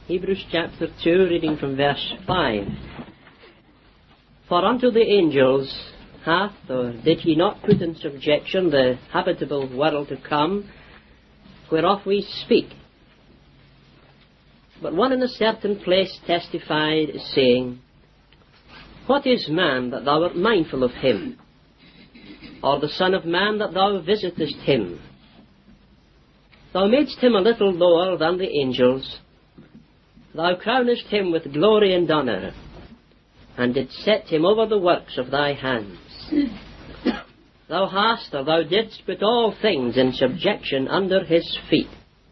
Hebrews chapter 2, reading from verse 5. For unto the angels hath, or did he not put in subjection the habitable world to come, whereof we speak? But one in a certain place testified, saying, What is man that thou art mindful of him? Or the son of man that thou visitest him? Thou madest him a little lower than the angels. Thou crownest him with glory and honour, and didst set him over the works of thy hands. Thou hast, or thou didst, put all things in subjection under his feet.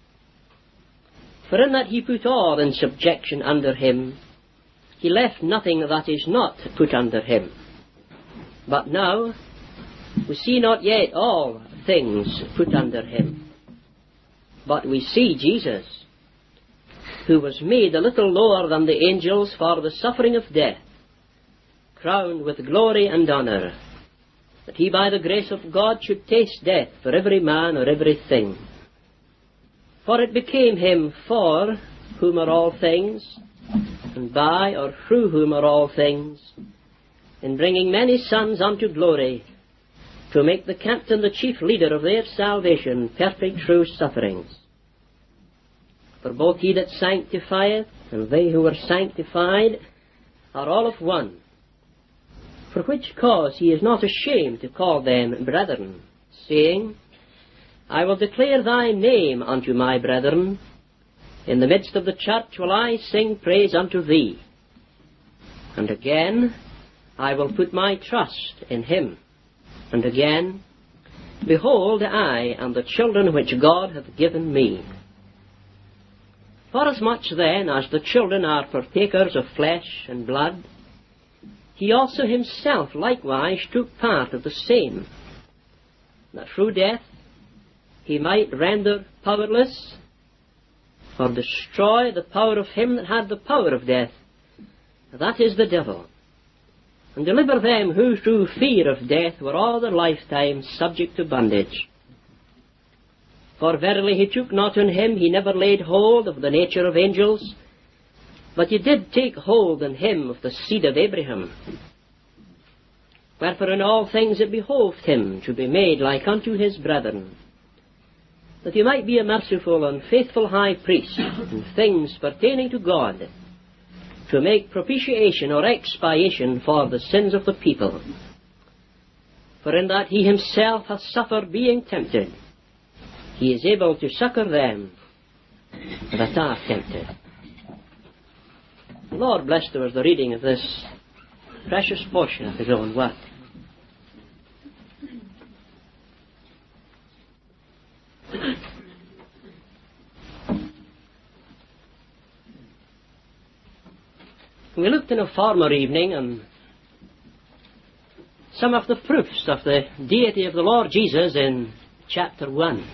For in that he put all in subjection under him, he left nothing that is not put under him. But now we see not yet all things put under him, but we see Jesus, who was made a little lower than the angels for the suffering of death, crowned with glory and honour, that he by the grace of God should taste death for every man or every thing. For it became him, for whom are all things, and by or through whom are all things, in bringing many sons unto glory, to make the captain the chief leader of their salvation perfect through sufferings. For both he that sanctifieth and they who are sanctified are all of one, for which cause he is not ashamed to call them brethren, saying, I will declare thy name unto my brethren. In the midst of the church will I sing praise unto thee. And again, I will put my trust in him. And again, behold, I and the children which God hath given me. Forasmuch then as the children are partakers of flesh and blood, he also himself likewise took part of the same, that through death he might render powerless, or destroy the power of him that had the power of death, that is the devil, and deliver them who through fear of death were all their lifetime subject to bondage. For verily he took not on him, he never laid hold of the nature of angels, but he did take hold on him of the seed of Abraham. Wherefore in all things it behoved him to be made like unto his brethren, that he might be a merciful and faithful high priest in things pertaining to God, to make propitiation or expiation for the sins of the people. For in that he himself hath suffered being tempted, he is able to succour them that are tempted. The Lord bless to us the reading of this precious portion of his own word. We looked in a former evening on some of the proofs of the deity of the Lord Jesus in chapter 1.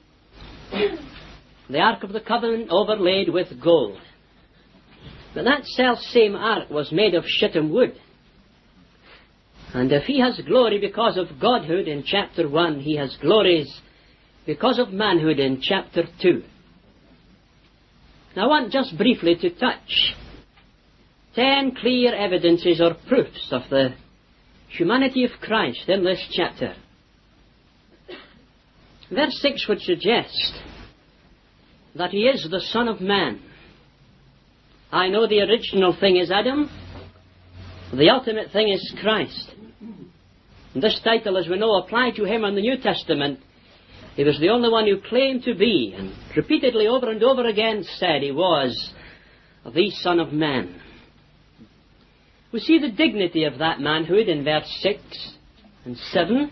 The Ark of the Covenant overlaid with gold. But that self-same ark was made of shittim wood. And if he has glory because of Godhood in chapter 1, he has glories because of manhood in chapter 2. Now I want just briefly to touch 10 clear evidences or proofs of the humanity of Christ in this chapter. Verse 6 would suggest that he is the Son of Man. I know the original thing is Adam. The ultimate thing is Christ. And this title, as we know, applied to him in the New Testament. He was the only one who claimed to be, and repeatedly over and over again said he was the Son of Man. We see the dignity of that manhood in verse 6 and 7.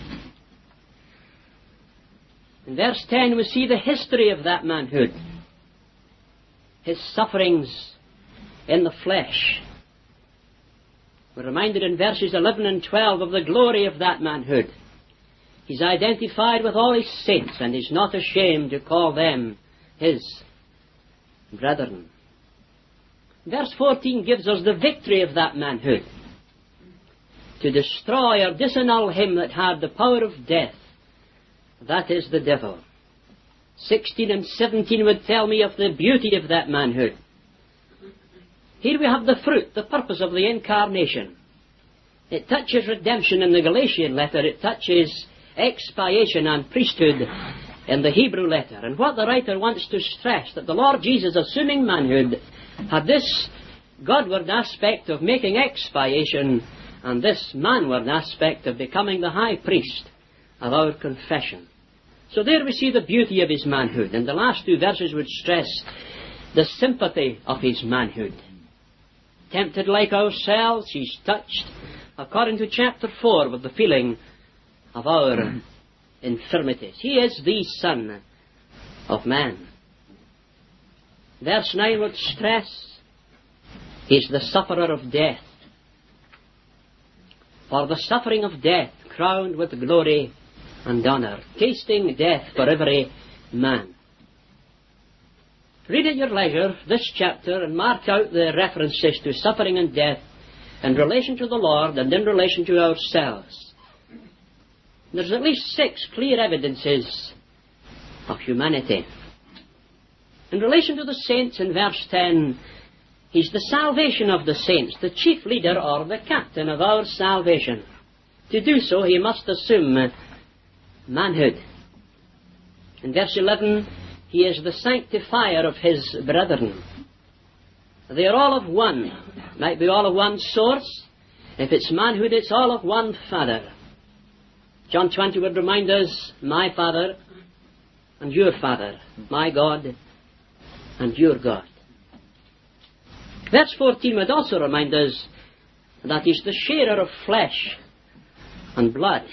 In verse 10 we see the history of that manhood. His sufferings in the flesh. We're reminded in verses 11 and 12 of the glory of that manhood. He's identified with all his saints and is not ashamed to call them his brethren. Verse 14 gives us the victory of that manhood, to destroy or disannul him that had the power of death. That is the devil. 16 and 17 would tell me of the beauty of that manhood. Here we have the fruit, the purpose of the incarnation. It touches redemption in the Galatian letter. It touches expiation and priesthood in the Hebrew letter. And what the writer wants to stress, that the Lord Jesus, assuming manhood, had this Godward aspect of making expiation and this manward aspect of becoming the high priest of our confession. So there we see the beauty of his manhood. And the last two verses would stress the sympathy of his manhood. Tempted like ourselves, he's touched, according to chapter 4, with the feeling of our infirmities. He is the Son of Man. Verse 9 would stress, he's the sufferer of death. For the suffering of death, crowned with glory and honour, tasting death for every man. Read at your leisure this chapter and mark out the references to suffering and death in relation to the Lord and in relation to ourselves. There's at least 6 clear evidences of humanity. In relation to the saints, in verse 10, he's the salvation of the saints, the chief leader or the captain of our salvation. To do so, he must assume manhood. In verse 11, he is the sanctifier of his brethren. They are all of one. Might be all of one source. If it's manhood, it's all of one Father. John 20 would remind us, my Father and your Father, my God and your God. Verse 14 would also remind us that he's the sharer of flesh and blood.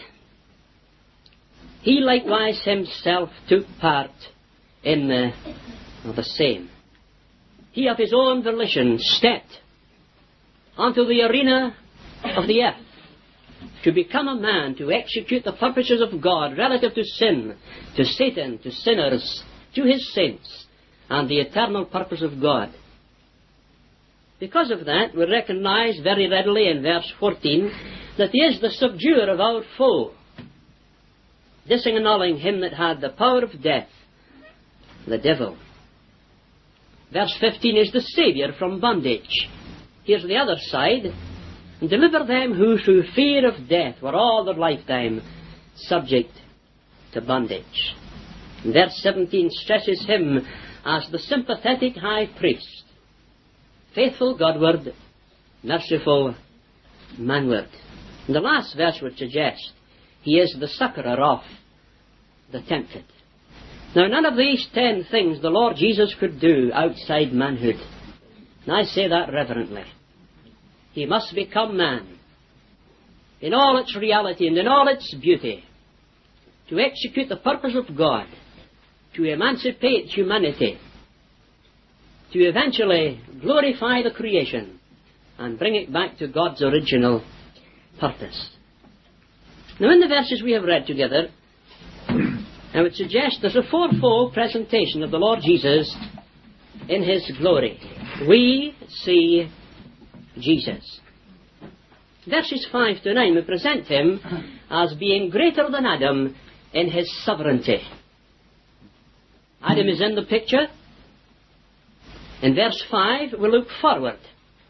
He likewise himself took part in the same. He of his own volition stepped onto the arena of the earth to become a man, to execute the purposes of God relative to sin, to Satan, to sinners, to his saints, and the eternal purpose of God. Because of that, we recognize very readily in verse 14 that he is the subduer of our foe, disannulling him that had the power of death, the devil. Verse 15 is the Saviour from bondage. Here's the other side. And deliver them who through fear of death were all their lifetime subject to bondage. And verse 17 stresses him as the sympathetic high priest, faithful Godward, merciful manward. And the last verse would suggest he is the succourer of the tempted. Now, none of these 10 things the Lord Jesus could do outside manhood. And I say that reverently. He must become man in all its reality and in all its beauty, to execute the purpose of God, to emancipate humanity, to eventually glorify the creation and bring it back to God's original purpose. Now, in the verses we have read together, I would suggest there's a fourfold presentation of the Lord Jesus in his glory. We see Jesus. Verses 5 to 9, we present him as being greater than Adam in his sovereignty. Adam is in the picture. In verse 5, we look forward.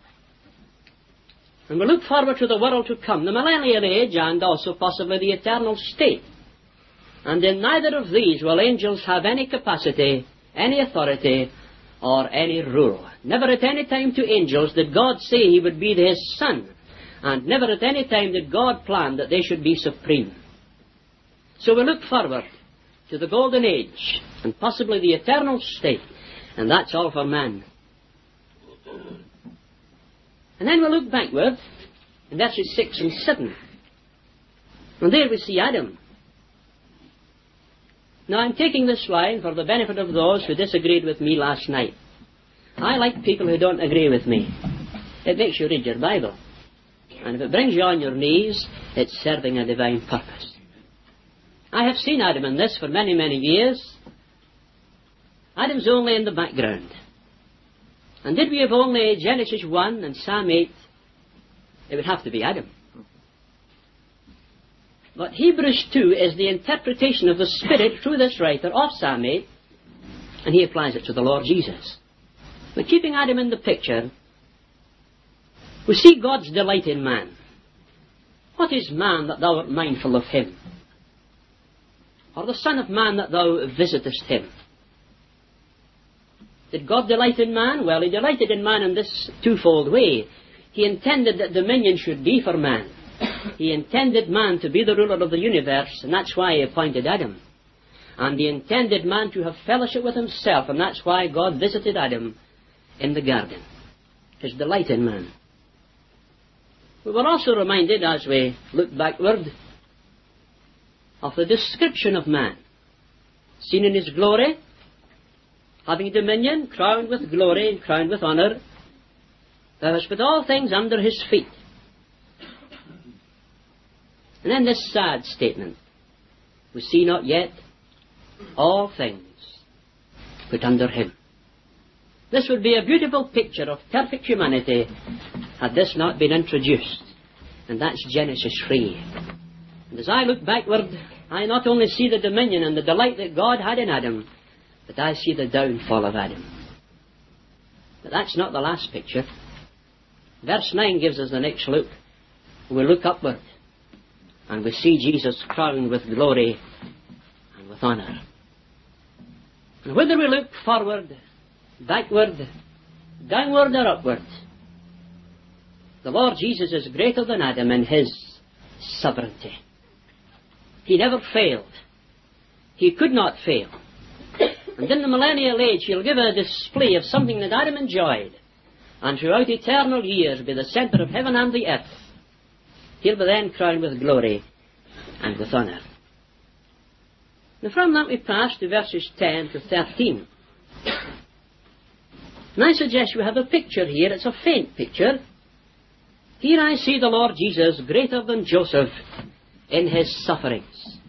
And we look forward to the world to come, the millennial age, and also possibly the eternal state. And in neither of these will angels have any capacity, any authority, or any rule. Never at any time to angels did God say he would be his son. And never at any time did God plan that they should be supreme. So we look forward to the golden age, and possibly the eternal state. And that's all for man. And then we look backward in verses 6 and 7. And there we see Adam. Now, I'm taking this line for the benefit of those who disagreed with me last night. I like people who don't agree with me. It makes you read your Bible. And if it brings you on your knees, it's serving a divine purpose. I have seen Adam in this for many, many years. Adam's only in the background. And did we have only Genesis 1 and Psalm 8, it would have to be Adam. But Hebrews 2 is the interpretation of the Spirit through this writer of Psalm 8, and he applies it to the Lord Jesus. But keeping Adam in the picture, We see God's delight in man. What is man that thou art mindful of him? Or the Son of Man that thou visitest him? Did God delight in man? Well, he delighted in man in this twofold way. He intended that dominion should be for man. He intended man to be the ruler of the universe, and that's why he appointed Adam. And he intended man to have fellowship with himself, and that's why God visited Adam in the garden. His delight in man. We were also reminded, as we look backward, of the description of man, seen in his glory, having dominion, crowned with glory and crowned with honour. Thou hast put all things under his feet. And then this sad statement, we see not yet all things put under him. This would be a beautiful picture of perfect humanity had this not been introduced. And that's Genesis 3. And as I look backward, I not only see the dominion and the delight that God had in Adam, but I see the downfall of Adam. But that's not the last picture. Verse 9 gives us the next look. We look upward, and we see Jesus crowned with glory and with honour. And whether we look forward, backward, downward or upward, the Lord Jesus is greater than Adam in his sovereignty. He never failed. He could not fail. And in the millennial age, he'll give a display of something that Adam enjoyed, and throughout eternal years be the centre of heaven and the earth. He'll be then crowned with glory and with honour. Now from that we pass to verses 10 to 13. And I suggest we have a picture here. It's a faint picture. Here I see the Lord Jesus greater than Joseph in his sufferings.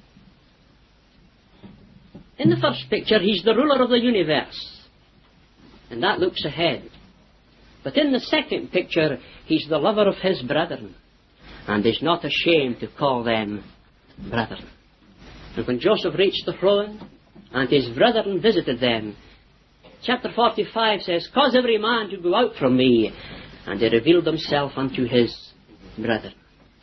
In the first picture, he's the ruler of the universe, and that looks ahead. But in the second picture, he's the lover of his brethren, and is not ashamed to call them brethren. And when Joseph reached the throne, and his brethren visited them, chapter 45 says, "Cause every man to go out from me," and he revealed himself unto his brethren.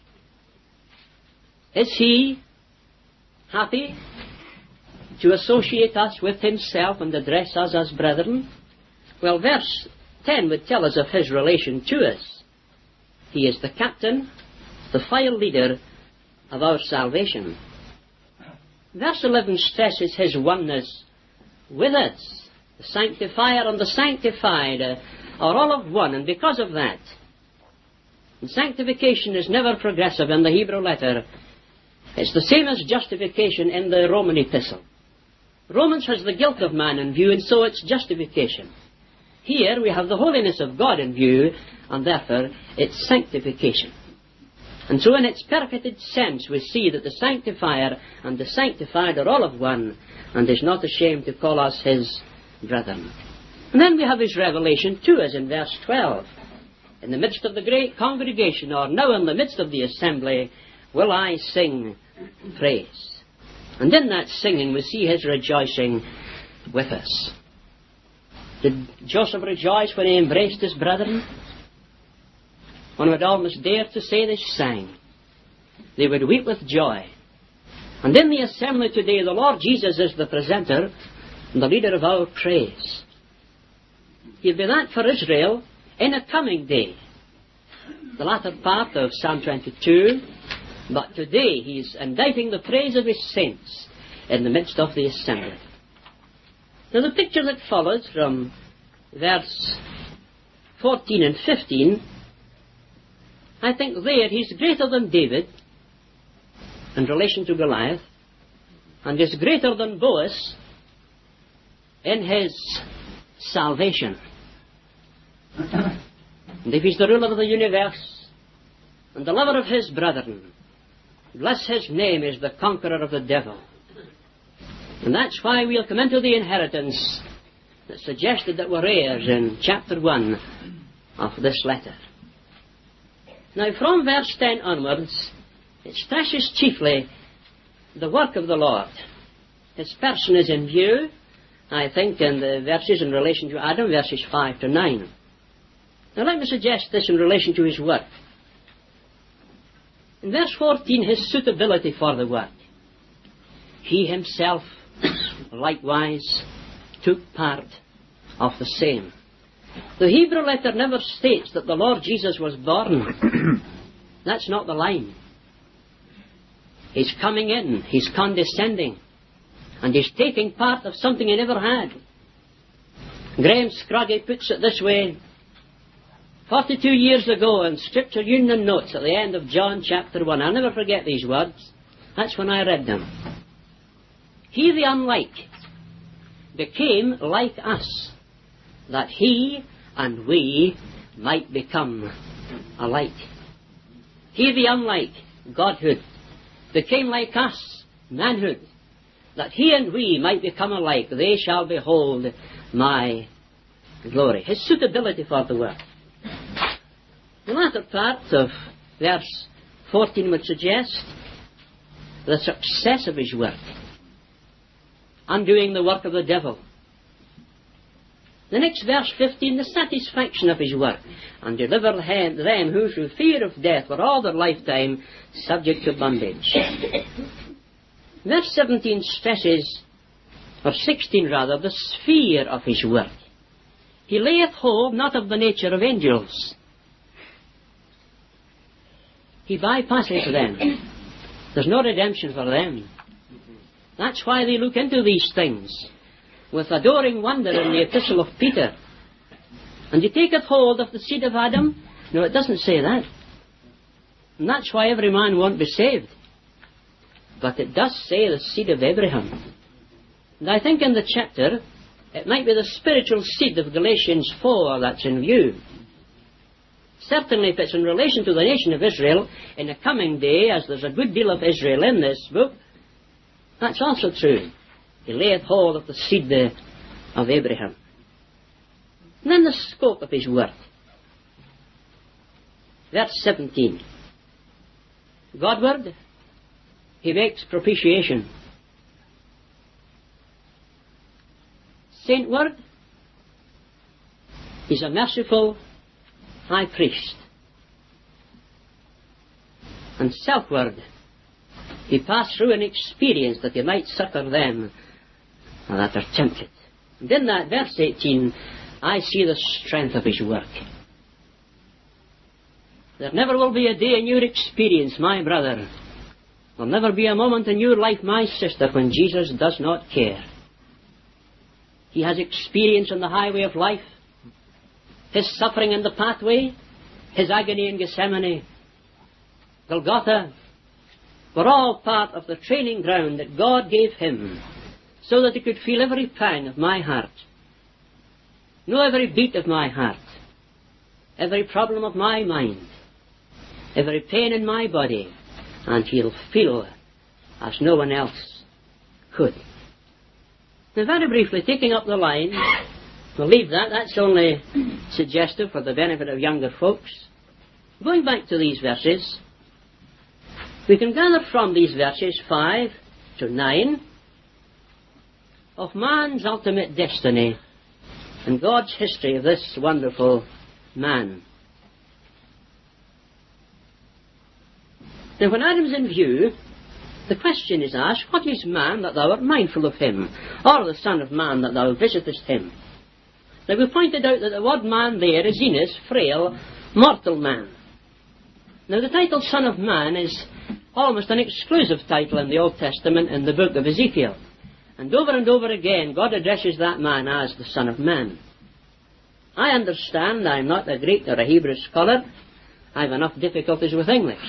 Is he happy to associate us with himself and address us as brethren? Well, verse 10 would tell us of his relation to us. He is the captain, the file leader of our salvation. Verse 11 stresses his oneness with us. The sanctifier and the sanctified are all of one, and because of that, and sanctification is never progressive in the Hebrew letter. It's the same as justification in the Roman epistle. Romans has the guilt of man in view, and so it's justification. Here we have the holiness of God in view, and therefore it's sanctification. And so in its perfected sense we see that the sanctifier and the sanctified are all of one, and is not ashamed to call us his brethren. And then we have his revelation to us in verse 12. In the midst of the great congregation, or now in the midst of the assembly, will I sing praise. And in that singing we see his rejoicing with us. Did Joseph rejoice when he embraced his brethren? One would almost dare to say they sang. They would weep with joy. And in the assembly today, the Lord Jesus is the presenter and the leader of our praise. He'll be that for Israel in a coming day. The latter part of Psalm 22. But today he's inditing the praise of his saints in the midst of the assembly. Now the picture that follows from verse 14 and 15, I think there he's greater than David in relation to Goliath, and is greater than Boaz in his salvation. And if he's the ruler of the universe and the lover of his brethren, bless his name, is the conqueror of the devil. And that's why we'll come into the inheritance that suggested that we're heirs in chapter 1 of this letter. Now from verse 10 onwards, it stresses chiefly the work of the Lord. His person is in view, I think, in the verses in relation to Adam, verses 5 to 9. Now let me suggest this in relation to his work. In verse 14, his suitability for the work. He himself likewise took part of the same. The Hebrew letter never states that the Lord Jesus was born. That's not the line. He's coming in, he's condescending, and he's taking part of something he never had. Graham Scroggie puts it this way: 42 years ago in Scripture Union Notes at the end of John chapter 1, I'll never forget these words. That's when I read them. He, the unlike, became like us, that he and we might become alike. He, the unlike, Godhood, became like us, manhood, that he and we might become alike. They shall behold my glory. His suitability for the work. The latter part of verse 14 would suggest the success of his work, undoing the work of the devil. The next verse 15, the satisfaction of his work, and deliver them who through fear of death were all their lifetime subject to bondage. Verse 17 stresses, or 16 rather, the sphere of his work. He layeth hold not of the nature of angels. He bypasses them. There's no redemption for them. That's why they look into these things with adoring wonder in the epistle of Peter. And he taketh hold of the seed of Adam. No, it doesn't say that. And that's why every man won't be saved. But it does say the seed of Abraham. And I think in the chapter, it might be the spiritual seed of Galatians 4 that's in view. Certainly if it's in relation to the nation of Israel, in the coming day, as there's a good deal of Israel in this book, that's also true. He layeth hold of the seed of Abraham. And then the scope of his work. Verse 17. Godward, he makes propitiation. Saintward, he's a merciful high priest. And selfward, he passed through an experience that he might succor them that are tempted. And in that verse 18, I see the strength of his work. There never will be a day in your experience, my brother. There'll never be a moment in your life, my sister, when Jesus does not care. He has experience on the highway of life, his suffering in the pathway, his agony in Gethsemane, Golgotha, were all part of the training ground that God gave him, so that he could feel every pang of my heart, know every beat of my heart, every problem of my mind, every pain in my body, and he'll feel as no one else could. Now, very briefly, taking up the line, we'll leave that. That's only suggestive for the benefit of younger folks. Going back to these verses, we can gather from these verses 5 to 9 of man's ultimate destiny and God's history of this wonderful man. Now, when Adam's in view, the question is asked, what is man that thou art mindful of him, or the son of man that thou visitest him? Now, we pointed out that the word man there is Enos, frail, mortal man. Now, the title Son of Man is almost an exclusive title in the Old Testament in the book of Ezekiel. And over again, God addresses that man as the Son of Man. I understand I'm not a Greek or a Hebrew scholar. I have enough difficulties with English.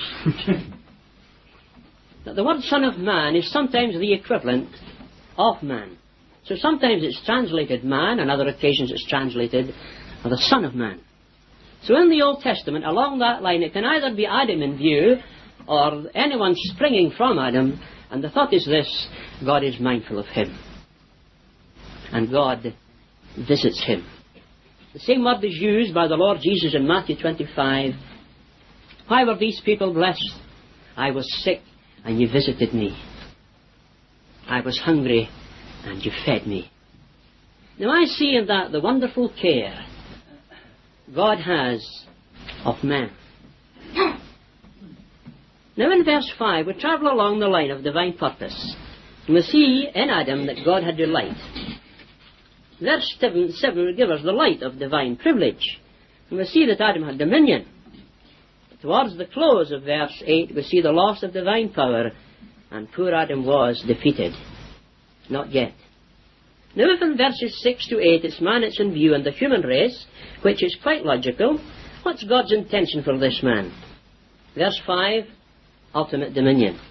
But the word Son of Man is sometimes the equivalent of man. So sometimes it's translated man, on other occasions it's translated the Son of Man. So in the Old Testament, along that line, it can either be Adam in view, or anyone springing from Adam, and the thought is this: God is mindful of him, and God visits him. The same word is used by the Lord Jesus in Matthew 25. Why were these people blessed? I was sick, and you visited me. I was hungry, and you fed me. Now I see in that the wonderful care, God has of man. Now in verse 5 we travel along the line of divine purpose. And we see in Adam that God had delight. Verse 7 will give us the light of divine privilege. And we see that Adam had dominion. Towards the close of verse 8 we see the loss of divine power, and poor Adam was defeated. Not yet. Now if in verses 6 to 8 it's man that's in view and the human race, which is quite logical, what's God's intention for this man? Verse 5, ultimate dominion.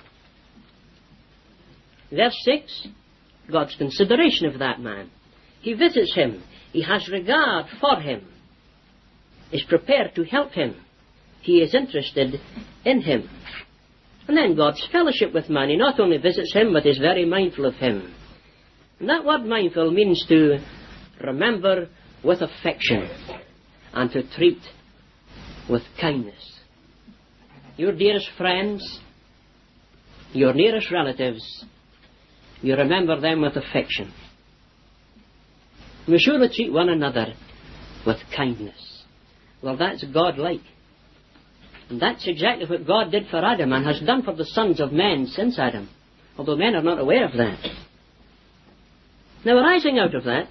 Verse 6, God's consideration of that man. He visits him. He has regard for him. Is prepared to help him. He is interested in him. And then God's fellowship with man. He not only visits him, but is very mindful of him. And that word mindful means to remember with affection and to treat with kindness. Your dearest friends, your nearest relatives, you remember them with affection. We're sure to treat one another with kindness. Well, that's God-like. And that's exactly what God did for Adam and has done for the sons of men since Adam, although men are not aware of that. Now, arising out of that,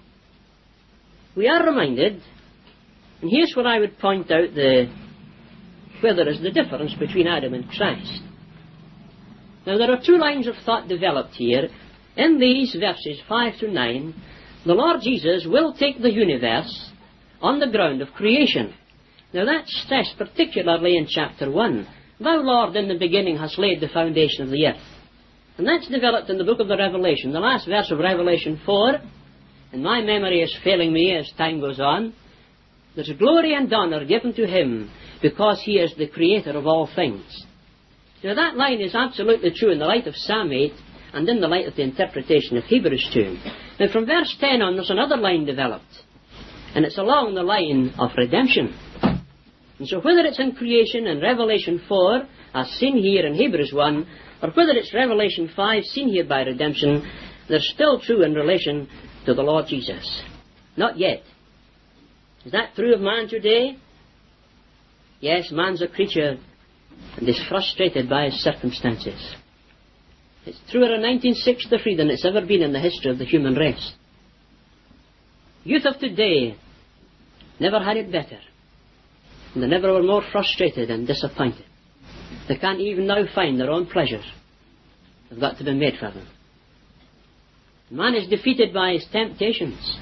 we are reminded, and here's where I would point out where there is the difference between Adam and Christ. Now, there are two lines of thought developed here. In these verses 5 to 9, the Lord Jesus will take the universe on the ground of creation. Now, that's stressed particularly in chapter 1. Thou, Lord, in the beginning hast laid the foundation of the earth. And that's developed in the book of the Revelation. The last verse of Revelation 4, and my memory is failing me as time goes on, there's glory and honour given to him because he is the creator of all things. Now that line is absolutely true in the light of Psalm 8 and in the light of the interpretation of Hebrews 2. Now from verse 10 on there's another line developed, and it's along the line of redemption. And so whether it's in creation in Revelation 4, as seen here in Hebrews 1, or whether it's Revelation 5, seen here by redemption, they're still true in relation to the Lord Jesus. Not yet. Is that true of man today? Yes, man's a creature and is frustrated by his circumstances. It's truer in 1963 than it's ever been in the history of the human race. Youth of today never had it better. And they never were more frustrated and disappointed. They can't even now find their own pleasures. They've got to be made for them. Man is defeated by his temptations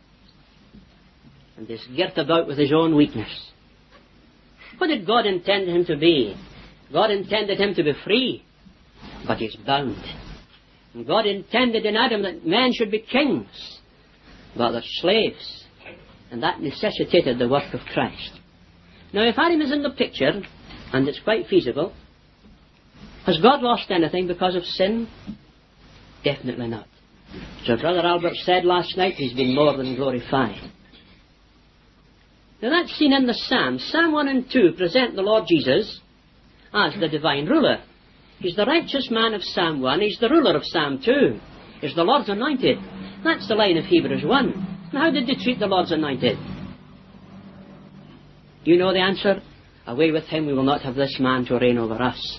and is girt about with his own weakness. What did God intend him to be? God intended him to be free, but he's bound. And God intended in Adam that men should be kings, but they're slaves. And that necessitated the work of Christ. Now, if Adam is in the picture, and it's quite feasible, has God lost anything because of sin? Definitely not. So Brother Albert said last night, he's been more than glorified. Now that's seen in the Psalms. Psalm 1 and 2 present the Lord Jesus as the divine ruler. He's the righteous man of Psalm 1. He's the ruler of Psalm 2. He's the Lord's anointed. That's the line of Hebrews 1. Now how did they treat the Lord's anointed? You know the answer? Away with him, we will not have this man to reign over us.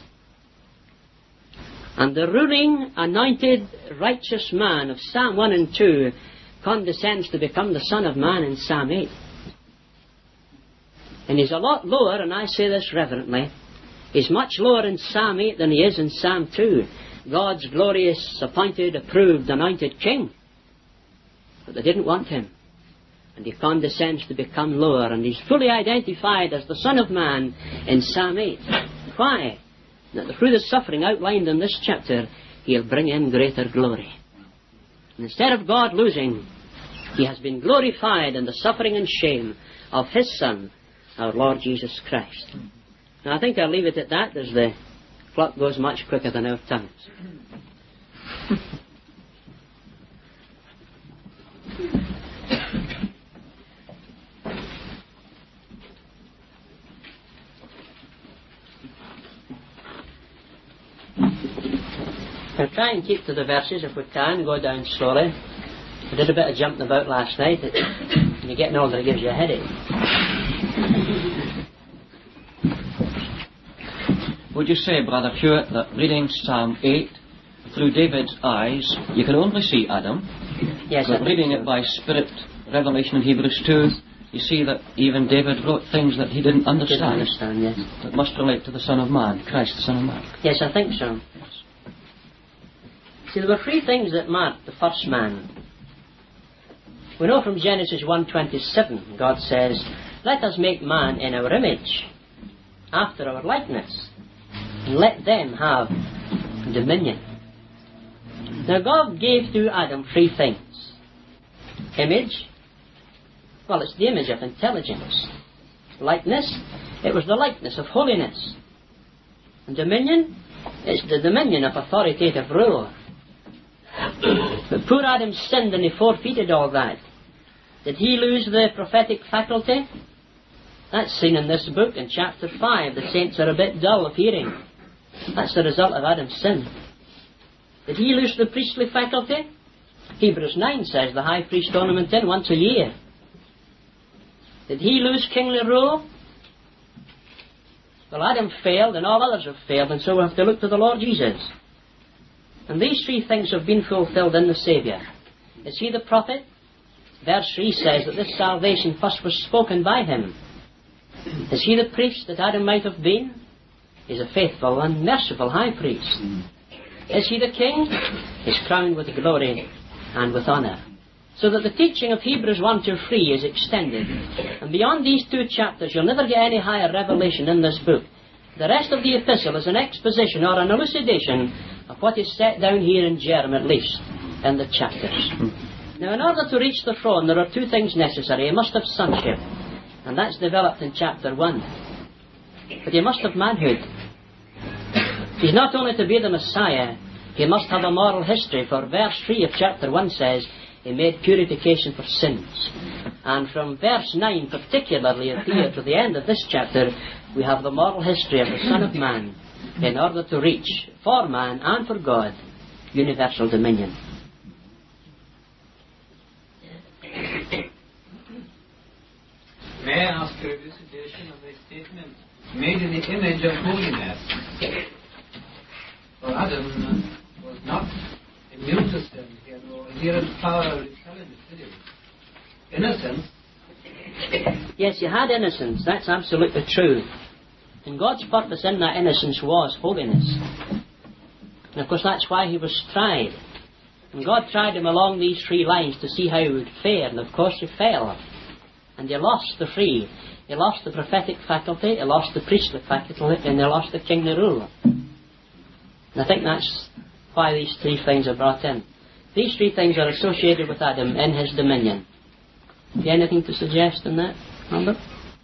And the ruling, anointed, righteous man of Psalm 1 and 2 condescends to become the Son of Man in Psalm 8. And he's a lot lower, and I say this reverently, he's much lower in Psalm 8 than he is in Psalm 2. God's glorious, appointed, approved, anointed king. But they didn't want him. And he condescends to become lower, and he's fully identified as the Son of Man in Psalm 8. Why? That through the suffering outlined in this chapter, he'll bring in greater glory. And instead of God losing, he has been glorified in the suffering and shame of his Son, our Lord Jesus Christ. Now I think I'll leave it at that, as the clock goes much quicker than our tongues. We'll try and keep to the verses if we can, go down slowly. We did a bit of jumping about last night. When you're getting older, it gives you a headache. Would you say, Brother Hewitt, that reading Psalm 8 through David's eyes, you can only see Adam? Yes, but reading it by Spirit, Revelation in Hebrews 2, you see that even David wrote things that he didn't understand. Yes. That must relate to the Son of Man, Christ the Son of Man. Yes, I think so. See, there were three things that marked the first man. We know from Genesis 1:27, God says, "Let us make man in our image, after our likeness, and let them have dominion." Now God gave to Adam three things. Image, well, it's the image of intelligence. Likeness, it was the likeness of holiness. And dominion, it's the dominion of authoritative rule. But poor Adam sinned and he forfeited all that. Did he lose the prophetic faculty? That's seen in this book in chapter 5. The saints are a bit dull of hearing. That's the result of Adam's sin. Did he lose the priestly faculty? Hebrews 9 says the high priest ornament in once a year. Did he lose kingly rule? Well, Adam failed and all others have failed, and so we have to look to the Lord Jesus. And these three things have been fulfilled in the Saviour. Is he the prophet? Verse 3 says that this salvation first was spoken by him. Is he the priest that Adam might have been? He's a faithful and merciful high priest. Is he the king? He's crowned with glory and with honour. So that the teaching of Hebrews 1-3 is extended. And beyond these two chapters, you'll never get any higher revelation in this book. The rest of the epistle is an exposition or an elucidation of what is set down here in germ, at least, in the chapters. Now, in order to reach the throne, there are two things necessary. You must have sonship, and that's developed in chapter 1. But you must have manhood. He's not only to be the Messiah, he must have a moral history, for verse 3 of chapter 1 says, he made purification for sins. And from verse 9 particularly here to the end of this chapter, we have the moral history of the Son of Man in order to reach, for man and for God, universal dominion. May I ask a elucidation of the statement, made in the image of holiness? For Adam was not immune to sin. He had no inherent power of repelling it. Innocence. Yes, you had innocence. That's absolutely true. And God's purpose in that innocence was holiness. And of course that's why he was tried. And God tried him along these three lines to see how he would fare. And of course he fell. And he lost the three. He lost the prophetic faculty, he lost the priestly faculty, and he lost the kingly rule. And I think that's why these three things are brought in. These three things are associated with Adam in his dominion. Have you anything to suggest in that, Robert?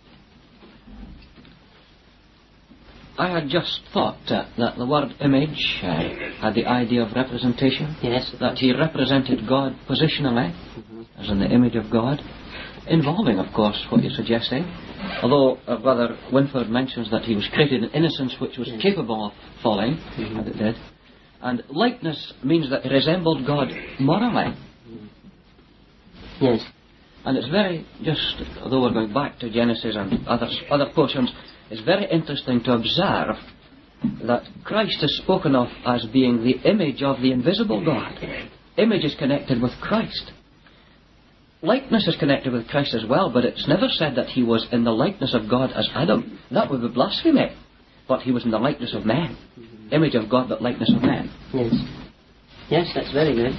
I had just thought that the word image had the idea of representation. Yes. That he represented God positionally, as in the image of God, involving, of course, what you're suggesting. Although Brother Winford mentions that he was created in innocence which was capable of falling, as it did. And likeness means that he resembled God morally. Yes. And it's very, just, although we're going back to Genesis and other portions, it's very interesting to observe that Christ is spoken of as being the image of the invisible God. Image is connected with Christ. Likeness is connected with Christ as well, but it's never said that he was in the likeness of God as Adam. That would be blasphemy. But he was in the likeness of man. Image of God, but likeness of man. Yes. Yes, that's very good.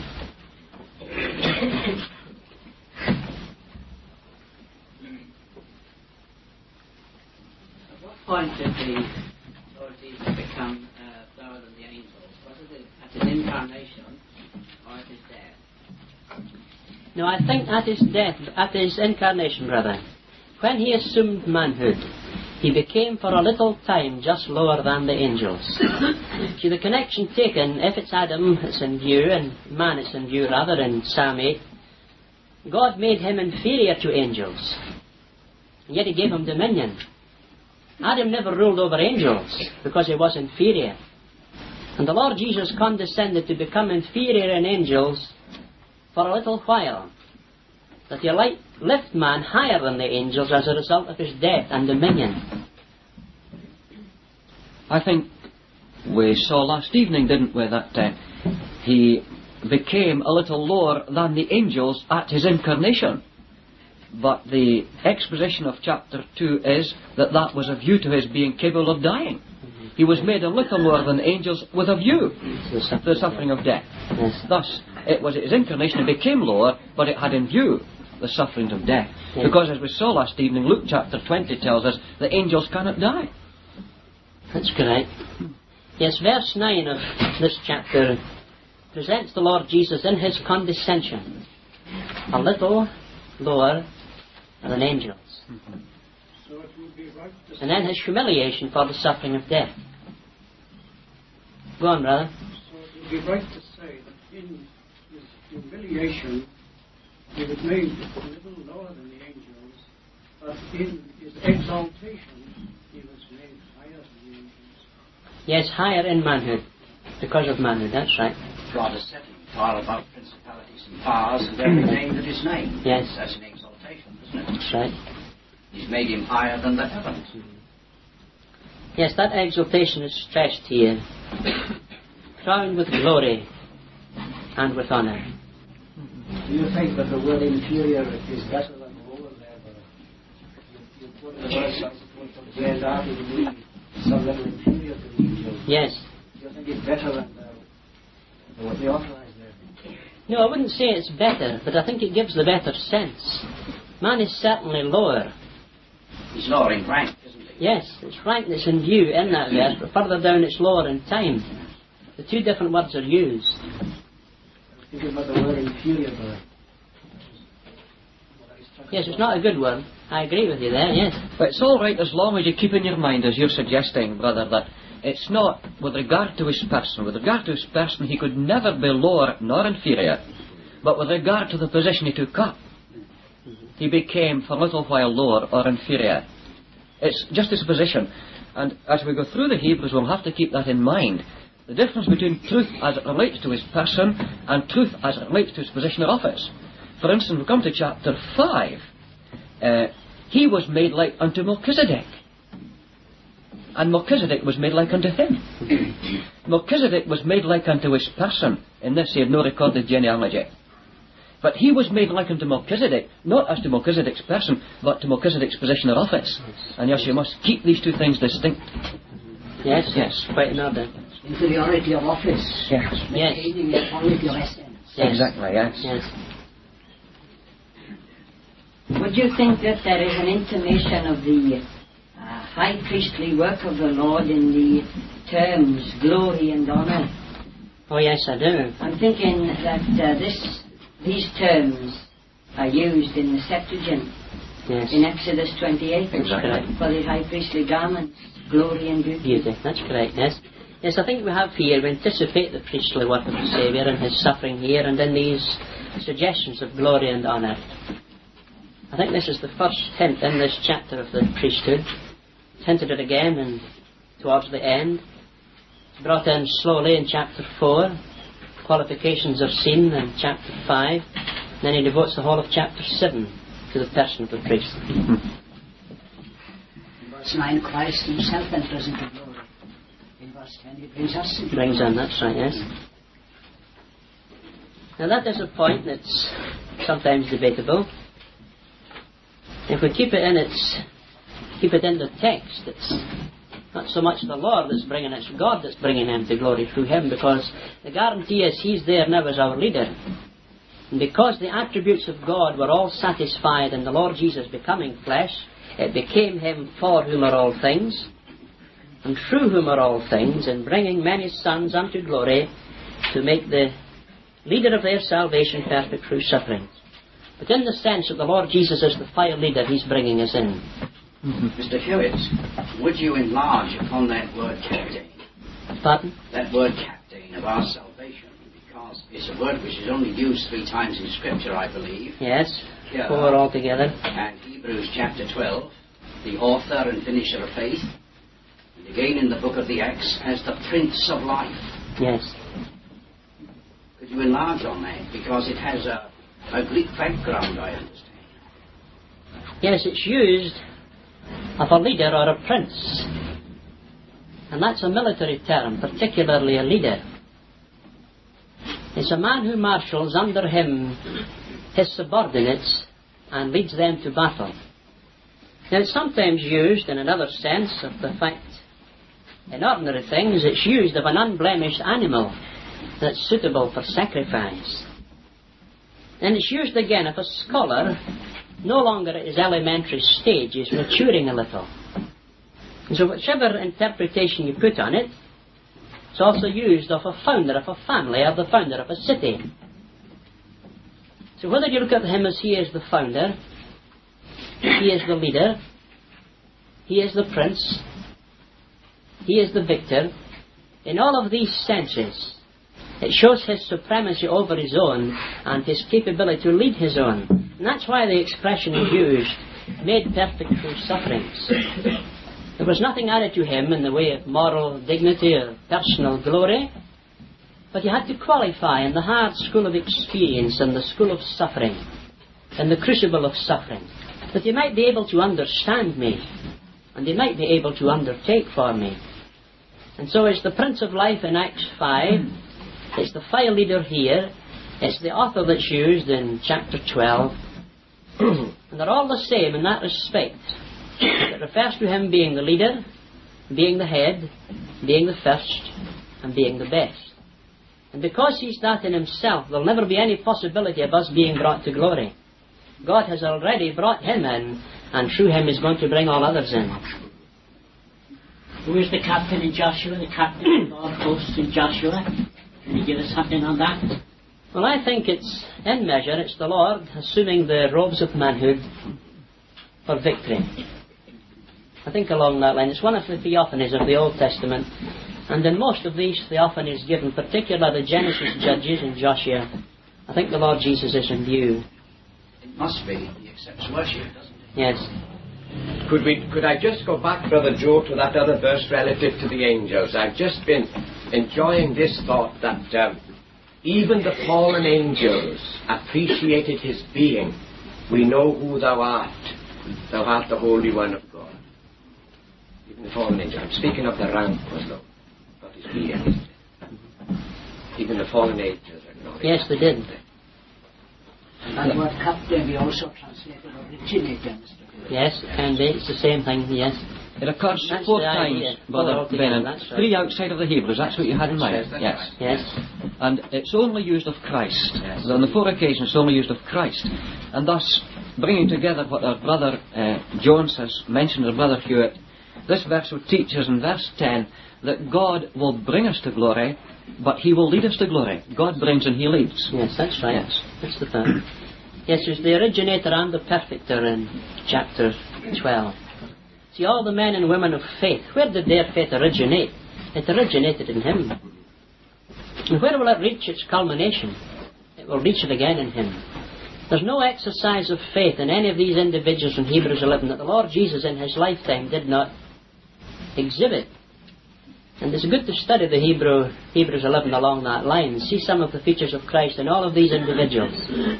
At what point did the Lord Jesus become lower than the angels? Was it at his incarnation or at his death? No, I think at his death, at his incarnation, brother, when he assumed manhood, he became for a little time just lower than the angels. See, the connection taken, if it's Adam, it's in view, and man it's in view rather in Psalm 8. God made him inferior to angels, and yet he gave him dominion. Adam never ruled over angels because he was inferior. And the Lord Jesus condescended to become inferior in angels for a little while, that he lift man higher than the angels as a result of his death and dominion. I think we saw last evening, didn't we, that he became a little lower than the angels at his incarnation. But the exposition of chapter 2 is that that was a view to his being capable of dying. He was made a little lower than the angels with a view to the suffering of death. Yes. Thus, it was at his incarnation he became lower, but it had in view the sufferings of death. Yes. Because as we saw last evening, Luke chapter 20 tells us the angels cannot die. That's correct. Yes, verse 9 of this chapter presents the Lord Jesus in his condescension a little lower than angels. So it would be right to say, And then his humiliation for the suffering of death. Go on, brother. so it would be right to say that in his humiliation he was made a little lower than the angels, but in his exaltation he was made higher than the angels. Yes, higher in manhood. Because of manhood, that's right. God has set him far above principalities and powers and every name that is named. Yes. That's an exaltation, isn't it? That's right. He's made him higher than the heavens. Yes, that exaltation is stressed here. Crowned with glory and with honour. Do you think that the word inferior is better than lower there? You put the verse, I suppose, from J.S. Arthur to be some level inferior to the angels. Yes. Do you think it's better than what they authorized there? No, I wouldn't say it's better, but I think it gives the better sense. Man is certainly lower. He's lower in rank, isn't he? Yes, it's rank that's in view in that verse, but further down it's lower in time. The two different words are used. Think about the word inferior there. Yes, it's not a good word. I agree with you there, yes. But it's all right as long as you keep in your mind, as you're suggesting, brother, that it's not with regard to his person. With regard to his person, he could never be lower nor inferior. But with regard to the position he took up, he became for a little while lower or inferior. It's just his position. And as we go through the Hebrews, we'll have to keep that in mind. The difference between truth as it relates to his person and truth as it relates to his position or office. For instance, we come to chapter 5. He was made like unto Melchizedek. And Melchizedek was made like unto him. Melchizedek was made like unto his person. In this he had no recorded genealogy. But he was made like unto Melchizedek, not as to Melchizedek's person, but to Melchizedek's position or office. And yes, you must keep these two things distinct. Yes, yes, quite in order. Inferiority of office. Yes. Yes. Maintaining the quality of essence. Yes. Exactly, yes. Yes. Would you think that there is an intimation of the high priestly work of the Lord in the terms glory and honour? Oh, yes, I do. I'm thinking that these terms are used in the Septuagint, Yes. in Exodus 28, Exactly. for the high priestly garments, glory and beauty. Beauty. That's correct, yes. Yes, I think we have here, we anticipate the priestly work of the Saviour and his suffering here, and in these suggestions of glory and honour. I think this is the first hint in this chapter of the priesthood. It's hinted at again and towards the end. It's brought in slowly in chapter 4. Qualifications are seen in chapter 5. Then he devotes the whole of chapter 7 to the person of the priest. In verse 9, Christ himself enters into glory. In verse 10, he brings us into Brings glory. in, that's right, yes. Now that is a point that's sometimes debatable. If we keep it in the text, it's not so much the Lord that's bringing it, it's God that's bringing him to glory through him, because the guarantee is he's there now as our leader. And because the attributes of God were all satisfied in the Lord Jesus becoming flesh, it became him for whom are all things, and through whom are all things, in bringing many sons unto glory, to make the leader of their salvation perfect through sufferings. But in the sense that the Lord Jesus is the fire leader, he's bringing us in. Mr. Hewitt, would you enlarge upon that word captain? Pardon? That word captain of our salvation, because it's a word which is only used 3 times in Scripture, I believe. Yes, Yeah. 4 altogether. And Hebrews chapter 12, the author and finisher of faith. And again in the book of the Acts as the Prince of Life. Yes. Could you enlarge on that? Because it has a Greek background, I understand. Yes, it's used of a leader or a prince. And that's a military term, particularly a leader. It's a man who marshals under him his subordinates and leads them to battle. Now, it's sometimes used in another sense of the fact, in ordinary things, it's used of an unblemished animal that's suitable for sacrifice. And it's used again of a scholar no longer at his elementary stage, is maturing a little. And so whichever interpretation you put on it, it's also used of a founder of a family or the founder of a city. So whether you look at him as he is the founder, he is the leader, he is the prince, he is the victor, in all of these senses, it shows his supremacy over his own and his capability to lead his own. And that's why the expression is used, made perfect through sufferings. There was nothing added to him in the way of moral dignity or personal glory, but he had to qualify in the hard school of experience and the school of suffering, and the crucible of suffering, that he might be able to understand me, and he might be able to undertake for me. And so it's the Prince of Life in Acts 5, it's the file leader here, it's the author that's used in chapter 12, and they're all the same in that respect. It refers to him being the leader, being the head, being the first, and being the best. And because he's that in himself, there'll never be any possibility of us being brought to glory. God has already brought him in, and through him is going to bring all others in. Who is the captain in Joshua, the captain of Lord hosts in Joshua? Can you give us something on that? Well, I think it's, in measure, it's the Lord assuming the robes of manhood for victory. I think along that line. It's one of the theophanies of the Old Testament. And in most of these theophanies given, particularly the Genesis, Judges, and Joshua, I think the Lord Jesus is in view. It must be. He accepts worship, doesn't he? Yes. Could I just go back, Brother Joe, to that other verse relative to the angels? I've just been enjoying this thought that even the fallen angels appreciated his being. We know who thou art. Thou art the Holy One of God. Even the fallen angels. I'm speaking of the rank, though, not his being. Even the fallen angels acknowledged. Yes, they did. And the word captain we also translated originator. Yes, can be. It's the same thing, yes. It occurs That's 4 the times, idea. Brother Altogether, Bennett. that's right. 3 outside of the Hebrews. That's what you had in mind. Yes. Yes. And it's only used of Christ. Yes. On the 4 occasions, it's only used of Christ. And thus, bringing together what our brother Jones has mentioned, our brother Hewitt, this verse will teach us in verse 10 that God will bring us to glory, but he will lead us to glory. God brings and he leads. Yes, that's right. Yes. That's the thing. Yes, there's the originator and the perfecter in chapter 12. See, all the men and women of faith, where did their faith originate? It originated in him. And where will it reach its culmination? It will reach it again in him. There's no exercise of faith in any of these individuals in Hebrews 11 that the Lord Jesus in his lifetime did not exhibit. And it's good to study the Hebrews 11 along that line and see some of the features of Christ in all of these individuals.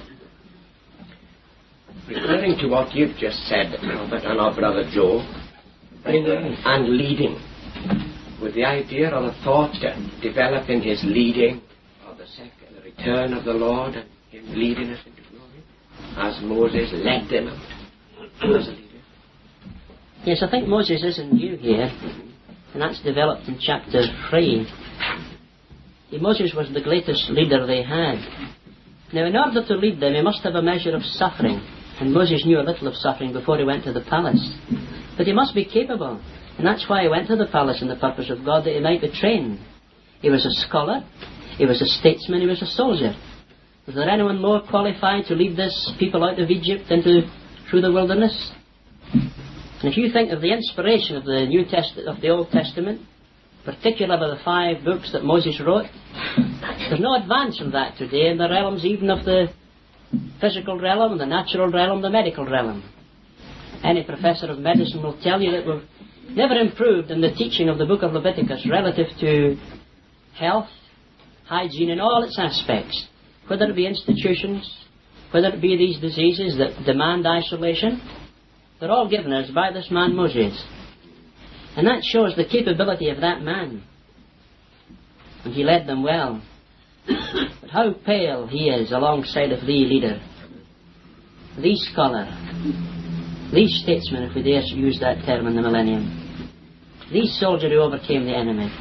Referring to what you've just said, Albert, and our brother Joe, bringing and leading, with the idea or the thought to develop in his leading of the return of the Lord and him leading us into glory, as Moses led them out as a leader. Yes, I think Moses is in view here, and that's developed in chapter 3. Moses was the greatest leader they had. Now, in order to lead them, he must have a measure of suffering. And Moses knew a little of suffering before he went to the palace. But he must be capable. And that's why he went to the palace in the purpose of God, that he might be trained. He was a scholar, he was a statesman, he was a soldier. Was there anyone more qualified to lead this people out of Egypt through the wilderness? And if you think of the inspiration of the Old Testament, particularly the 5 books that Moses wrote, there's no advance in that today in the realms even of the physical realm, the natural realm, the medical realm. Any professor of medicine will tell you that we've never improved in the teaching of the book of Leviticus relative to health, hygiene in all its aspects, whether it be institutions, whether it be these diseases that demand isolation, They're all given us by this man Moses. And that shows the capability of that man. And he led them well. But how pale he is alongside of thee, leader, thee scholar, thee statesman, if we dare use that term in the millennium, thee soldier who overcame the enemy.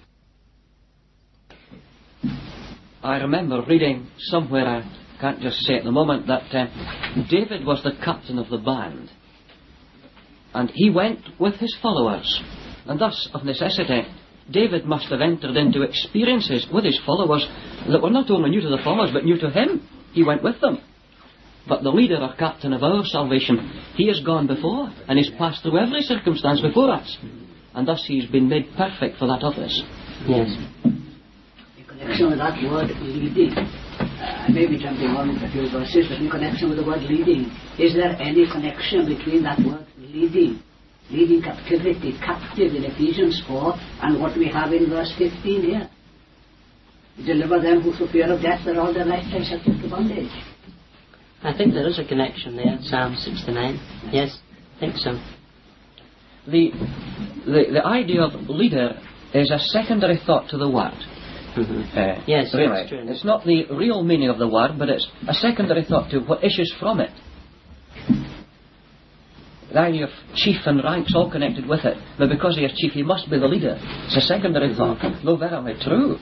I remember reading somewhere, I can't just say at the moment, that David was the captain of the band. And he went with his followers. And thus, of necessity, David must have entered into experiences with his followers that were not only new to the followers, but new to him. He went with them. But the leader or captain of our salvation, he has gone before, and he's passed through every circumstance before us. And thus he's been made perfect for that office. Yes. In connection with that word leading, I may be jumping on a few verses, but in connection with the word leading, is there any connection between that word leading captivity, captive in Ephesians 4, and what we have in verse 15 here? Deliver them who through fear of death are all their lifetime subject to bondage. I think there is a connection there, Psalm 69. Yes, I think so. The idea of leader is a secondary thought to the word. Yes, really. That's true. It's not the real meaning of the word, but it's a secondary thought to what issues from it. The idea of chief and ranks all connected with it. But because he is chief, he must be the leader. It's a secondary thought, though verily true.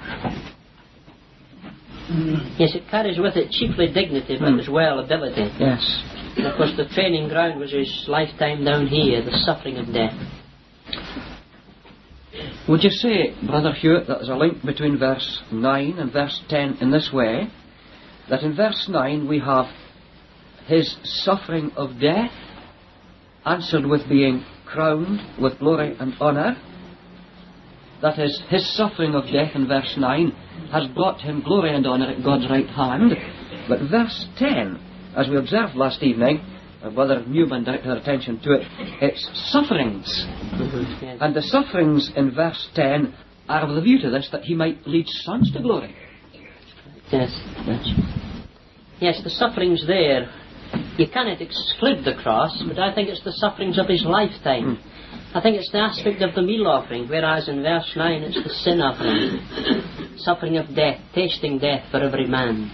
Yes, it carries with it chiefly dignity, but as well ability. Yes. And of course, the training ground was his lifetime down here, the suffering of death. Would you say, Brother Hewitt, that there's a link between verse 9 and verse 10 in this way? That in verse 9 we have his suffering of death answered with being crowned with glory and honour. That is, his suffering of death in verse 9 has brought him glory and honour at God's right hand. But verse 10, as we observed last evening, Brother Newman directed our attention to it, it's sufferings. Yes. And the sufferings in verse 10 are with a view to this, that he might lead sons to glory. Yes. Yes, the sufferings there, you cannot exclude the cross, but I think it's the sufferings of his lifetime. I think it's the aspect of the meal offering, whereas in verse 9 it's the sin offering. Suffering of death, tasting death for every man.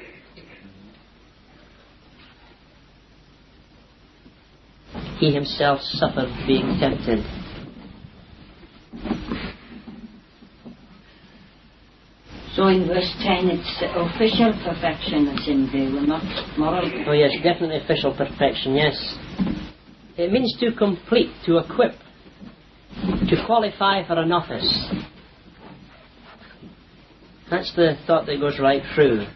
He himself suffered being tempted. So in verse 10 it's official perfection that's in view, not moral. Oh yes, definitely official perfection, yes. It means to complete, to equip, to qualify for an office. That's the thought that goes right through.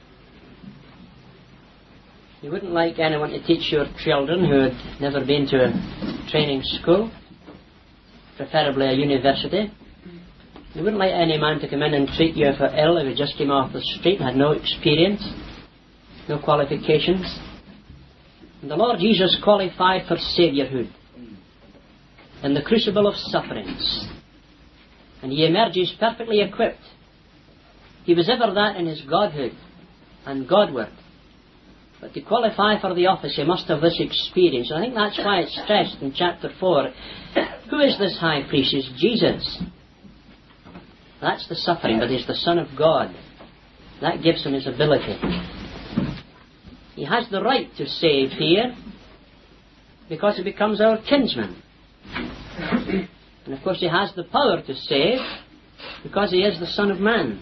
You wouldn't like anyone to teach your children who had never been to a training school, preferably a university. You wouldn't like any man to come in and treat you for ill if he just came off the street and had no experience, no qualifications. And the Lord Jesus qualified for saviourhood in the crucible of sufferings. And he emerges perfectly equipped. He was ever that in his godhood and Godward. But to qualify for the office, he must have this experience. And I think that's why it's stressed in chapter 4. Who is this high priest? It's Jesus. That's the suffering, but he's the Son of God. That gives him his ability. He has the right to save here because he becomes our kinsman. And of course he has the power to save because he is the Son of Man.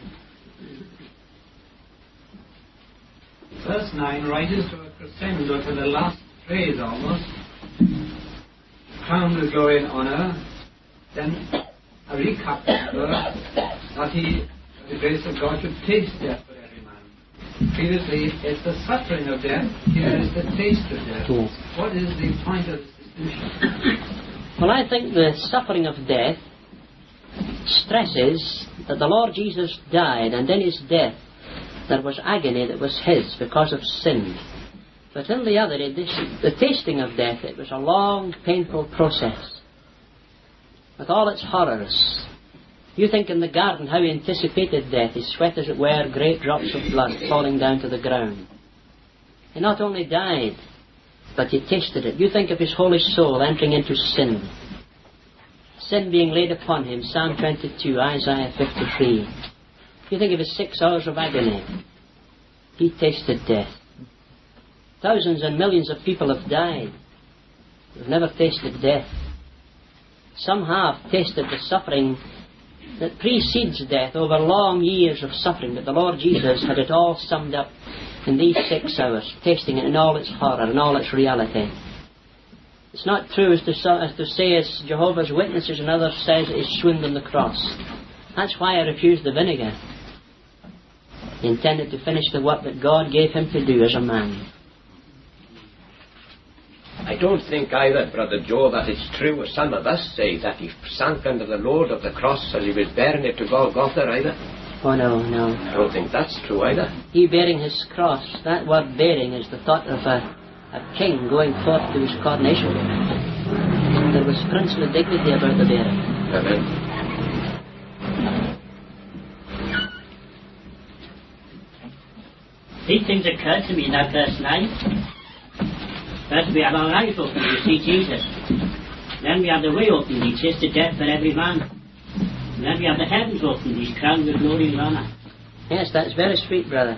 Verse 9 rises to a crescendo to the last phrase almost. Crowned with glory and honour. Then a recap of that he, by the grace of God, should taste death for every man. Previously, it's the suffering of death. Here is the taste of death. Yes. What is the point of this distinction? Well, I think the suffering of death stresses that the Lord Jesus died, and in his death there was agony that was his because of sin. But in the other, the tasting of death, it was a long, painful process with all its horrors. You think in the garden how he anticipated death. He sweat, as it were, great drops of blood falling down to the ground. He not only died, but he tasted it. You think of his holy soul entering into sin. Sin being laid upon him, Psalm 22, Isaiah 53. You think of his 6 hours of agony. He tasted death. Thousands and millions of people have died. They've never tasted death. Some have tasted the suffering that precedes death over long years of suffering, but the Lord Jesus had it all summed up in these 6 hours, tasting it in all its horror and all its reality. It's not true as to say, as Jehovah's Witnesses and others says, it is swooned on the cross. That's why I refused the vinegar. He intended to finish the work that God gave him to do as a man. I don't think either, Brother Joe, that it's true as some of us say, that he sank under the load of the cross as he was bearing it to Golgotha either. Oh, no, no. I don't think that's true either. He bearing his cross, that word bearing is the thought of a king going forth to his coronation. There was princely dignity about the bearing. Amen. These things occurred to me in that first night. First we have our eyes open, we see Jesus. Then we have the way open, he tasted death for every man. And then we have the heavens open, he's crowned with glory and honour. Yes, that's very sweet, brother.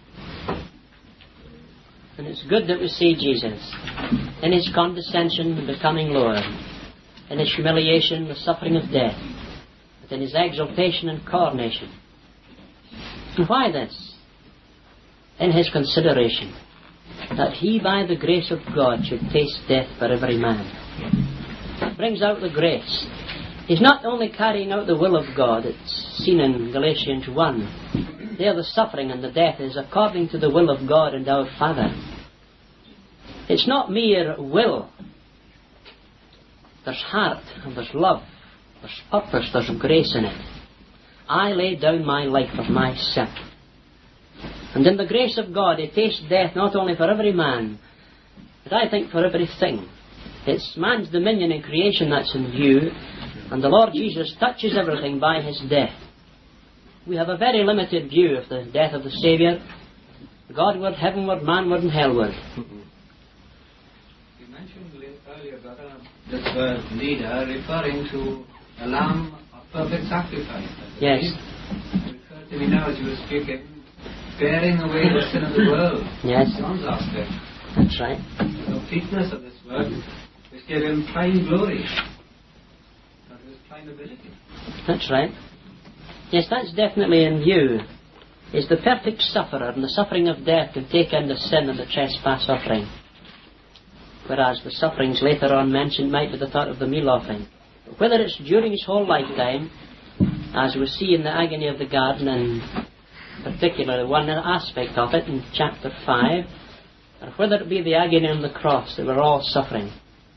And it's good that we see Jesus in his condescension and becoming lower, in his humiliation, the suffering of death, but in his exaltation and coronation. And why this? In his consideration that he, by the grace of God, should taste death for every man. It brings out the grace. He's not only carrying out the will of God, it's seen in Galatians 1. There the suffering and the death is according to the will of God and our Father. It's not mere will. There's heart, and there's love, there's purpose, there's grace in it. I lay down my life for myself. And in the grace of God, he tastes death not only for every man, but I think for everything. It's man's dominion in creation that's in view, and the Lord Jesus touches everything by his death. We have a very limited view of the death of the Saviour, Godward, heavenward, manward, and hellward. You mentioned earlier, brother, this word leader referring to a lamb of perfect sacrifice. Yes. It occurred to me now as you were speaking, bearing away the sin of the world. Yes. John's aspect. That's right. The completeness of this work, which gave him prime glory, not his prime ability. That's right. Yes, that's definitely in view. Is the perfect sufferer, and the suffering of death can take in the sin and the trespass offering. Whereas the sufferings later on mentioned might be the thought of the meal offering. But whether it's during his whole lifetime, as we see in the agony of the garden, and particularly one aspect of it in chapter 5, or whether it be the agony on the cross that we're all suffering.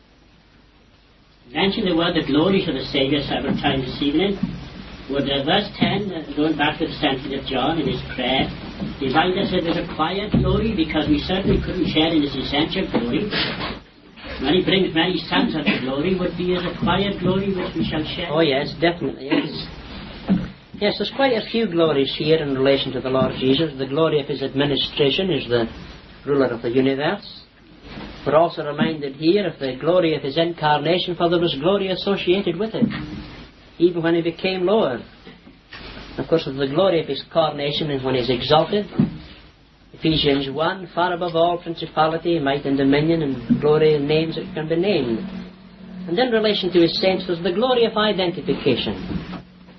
Mention the word the glories of the Saviour several times this evening. Would verse 10, going back to the sentence of John in his prayer, remind us of his acquired glory, because we certainly couldn't share in his essential glory. When he brings many sons unto glory, would be his acquired glory which we shall share. Oh yes, definitely, yes. Yes, there's quite a few glories here in relation to the Lord Jesus. The glory of his administration as the ruler of the universe. We're also reminded here of the glory of his incarnation, for there was glory associated with it, even when he became lower. Of course, of the glory of his coronation and when he's exalted. Ephesians 1, far above all principality, might and dominion and glory and names that can be named. And in relation to his saints, there's the glory of identification.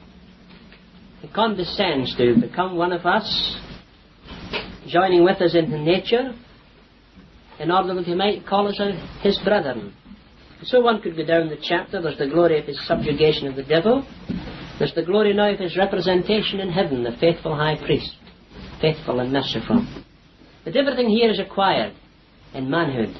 He condescends to become one of us, joining with us in nature, in order that he might call us his brethren. So one could go down the chapter. There's the glory of his subjugation of the devil. There's the glory now of his representation in heaven, the faithful high priest, faithful and merciful. But everything here is acquired in manhood.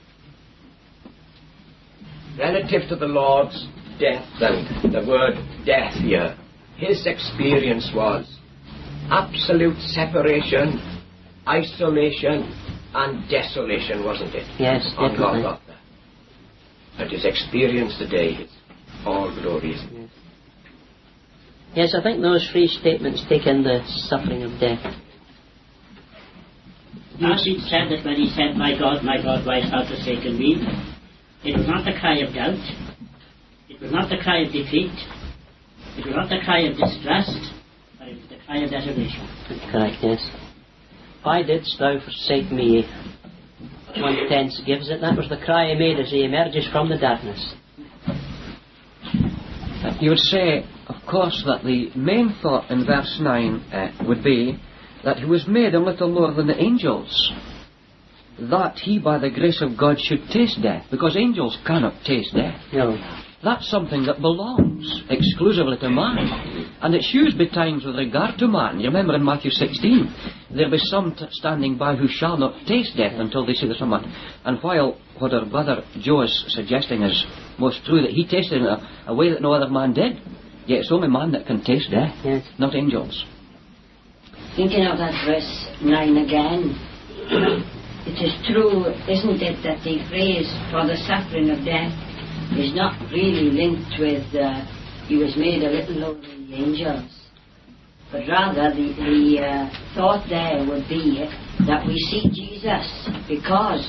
Relative to the Lord's death, and the word death here, his experience was absolute separation, isolation, and desolation, wasn't it? Yes, on definitely. Golgotha. But his experience today is all glorious. Yes, I think those three statements take in the suffering of death. David said that when he said, my God, why hast thou forsaken me? It was not the cry of doubt. It was not the cry of defeat. It was not the cry of distrust. But it was the cry of desolation. Correct, yes. Why didst thou forsake me? One tense gives it. That was the cry he made as he emerges from the darkness. You would say, of course, that the main thought in verse 9 would be that he was made a little lower than the angels, that he by the grace of God should taste death, because angels cannot taste death. No. That's something that belongs exclusively to man, and it's used by times with regard to man. You remember in Matthew 16, there'll be some standing by who shall not taste death until they see the Son of Man. And while what our brother Joe is suggesting is most true, that he tasted in a way that no other man did, yet it's only man that can taste death, yes, not angels. Thinking of that verse 9 again, it is true, isn't it, that the phrase for the suffering of death is not really linked with he was made a little lower than the angels, but rather the thought there would be that we see Jesus because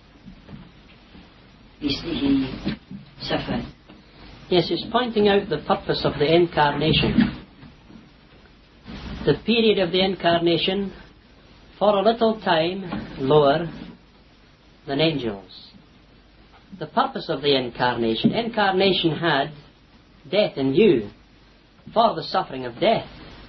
he suffered. Yes, he's pointing out the purpose of the incarnation. The period of the incarnation, for a little time, lower than angels. The purpose of the incarnation had death in view, for the suffering of death.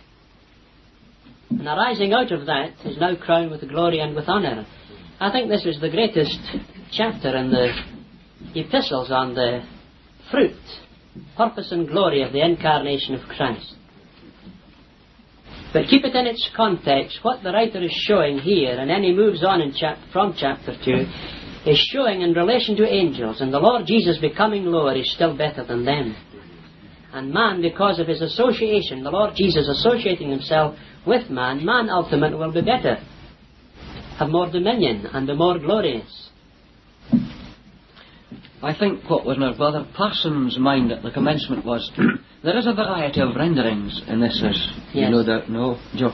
And arising out of that is now crowned with glory and with honour. I think this is the greatest chapter in the epistles on the fruit, purpose and glory of the incarnation of Christ. But keep it in its context. What the writer is showing here, and then he moves on from chapter 2, is showing in relation to angels, and the Lord Jesus becoming lower is still better than them. And man, because of his association, the Lord Jesus associating himself with man, man ultimately will be better, have more dominion, and be more glorious. I think what was in our brother Parsons' mind at the commencement was there is a variety of renderings in this, as you know, Joe.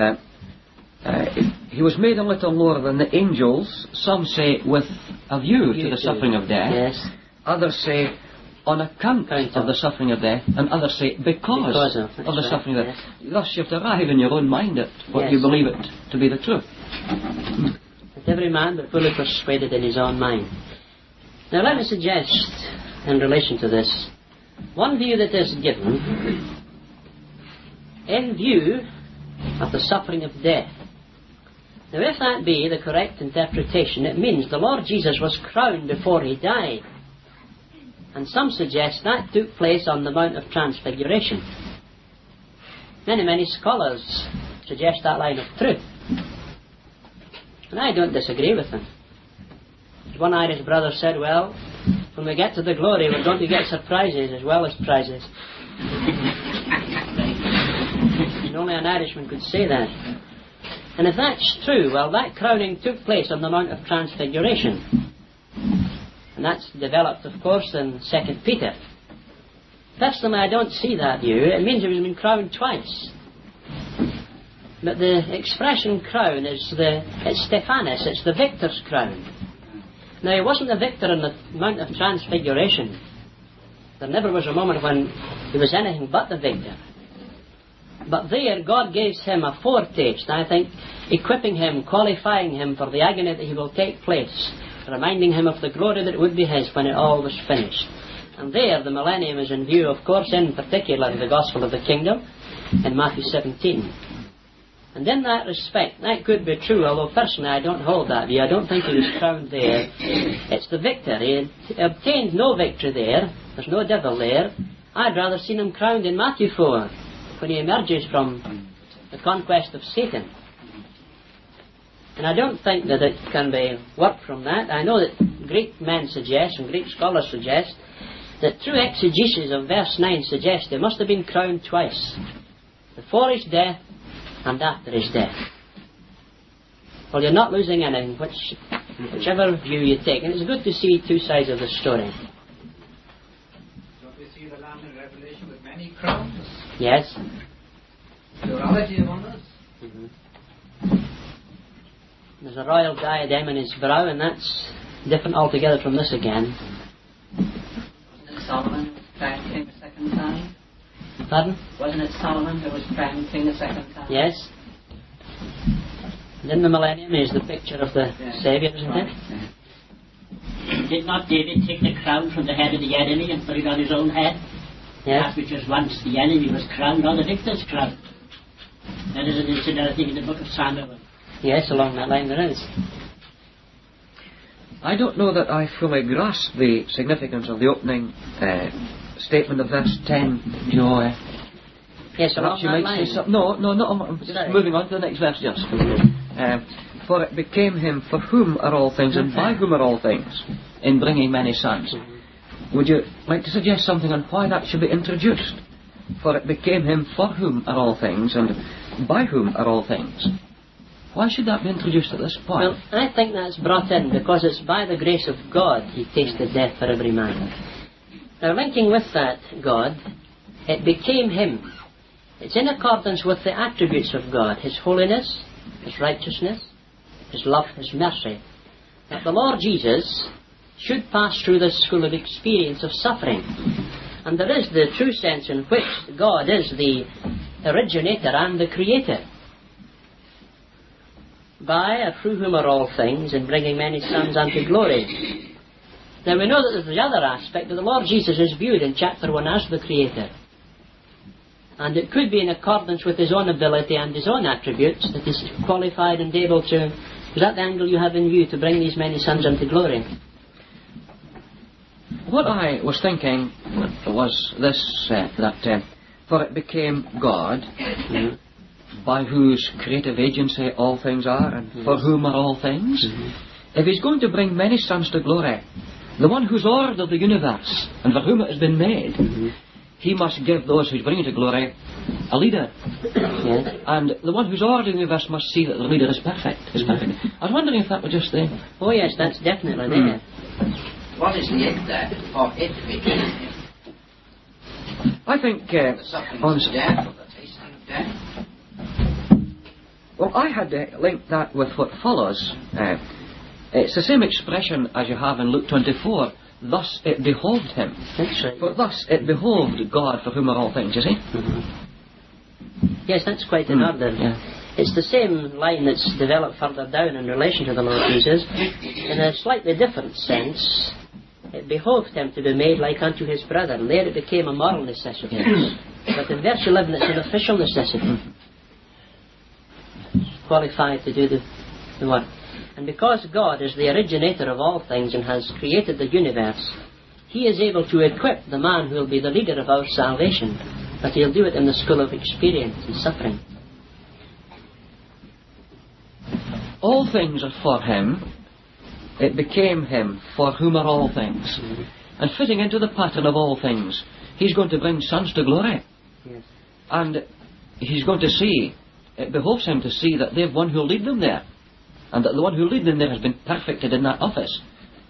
He was made a little lower than the angels. Some say with a view to the suffering of death. Yes. Others say on account of the suffering of death, and others say because of the suffering of death. Yes. Thus you have to arrive in your own mind at what you believe it to be the truth. Let every man be fully persuaded in his own mind. Now let me suggest, in relation to this, one view that is given in view of the suffering of death. Now if that be the correct interpretation, it means the Lord Jesus was crowned before he died. And some suggest that took place on the Mount of Transfiguration. Many scholars suggest that line of truth. And I don't disagree with them. One Irish brother said, well, when we get to the glory, we're going to get surprises as well as prizes. And only an Irishman could say that. And if that's true, well, that crowning took place on the Mount of Transfiguration. And that's developed, of course, in 2 Peter. Personally, I don't see that view. It means he was been crowned twice. But the expression crown is it's Stephanos, it's the victor's crown. Now, he wasn't the victor in the Mount of Transfiguration. There never was a moment when he was anything but the victor. But there, God gives him a foretaste, I think, equipping him, qualifying him for the agony that he will take place, reminding him of the glory that would be his when it all was finished. And there, the millennium is in view, of course, in particular, the gospel of the kingdom, in Matthew 17. And in that respect, that could be true, although personally I don't hold that view. I don't think he was crowned there. It's the victor. He obtained no victory there. There's no devil there. I'd rather seen him crowned in Matthew 4, when he emerges from the conquest of Satan. And I don't think that it can be worked from that. I know that Greek men suggest, and Greek scholars suggest, that true exegesis of verse 9 suggests he must have been crowned twice. Before his death, and after his death. Well, you're not losing anything, whichever view you take. And it's good to see two sides of the story. Don't we see the Lamb in Revelation with many crowns? Yes. Plurality of honors? Mm-hmm. There's a royal diadem in his brow, and that's different altogether from this again. Wasn't it Solomon who was crowned king a second time? Pardon? Wasn't it Solomon who was crowned king a second time? Yes. And in the millennium is the picture of the Saviour, isn't it? Did not David take the crown from the head of the enemy and put it on his own head? Yes. That which was once the enemy was crowned on the victor's crown. That is an incident, I think, in the book of Samuel. Yes, along that line there is. I don't know that I fully grasp the significance of the opening statement of verse 10, Joe. Yes, along Perhaps you that might line. say something. No, I'm just Sorry. moving on to the next verse just. For it became him for whom are all things and by whom are all things in bringing many sons. Would you like to suggest something on why that should be introduced? For it became him for whom are all things and by whom are all things. Why should that be introduced at this point? Well, I think that's brought in because it's by the grace of God he tasted death for every man. Now, linking with that God, it became him. It's in accordance with the attributes of God, his holiness, his righteousness, his love, his mercy, that the Lord Jesus should pass through this school of experience of suffering. And there is the true sense in which God is the originator and the creator. By and through whom are all things, in bringing many sons unto glory. Now we know that there's the other aspect, that the Lord Jesus is viewed in chapter 1 as the creator. And it could be in accordance with his own ability and his own attributes that he's qualified and able to. Is that the angle you have in view, to bring these many sons unto glory? What I was thinking was this, that for it became God, by whose creative agency all things are, and for whom are all things. If he's going to bring many sons to glory, the one who's ordered the universe, and for whom it has been made, he must give those who's bringing to glory a leader. Yes. And the one who's ordered the universe must see that the leader is perfect. I was wondering if that was just there. Oh yes, that's definitely there. What is the it there? For it became him. I think The suffering of death, or the tasting of death. well, I had linked that with what follows. It's the same expression as you have in Luke 24. Thus it behoved him. That's right. For thus it behoved God for whom are all things, you see? Yes, that's quite in order. Yeah. It's the same line that's developed further down in relation to the Lord Jesus. In a slightly different sense, it behoved him to be made like unto his brother, and there it became a moral necessity. But in verse 11 it's an official necessity. Qualified to do the work. And because God is the originator of all things and has created the universe, he is able to equip the man who will be the leader of our salvation, but he'll do it in the school of experience and suffering. All things are for him. It became him for whom are all things. And fitting into the pattern of all things, he's going to bring sons to glory. Yes. And he's going to see, it behoves him to see that they've one who'll lead them there. And that the one who'll lead them there has been perfected in that office.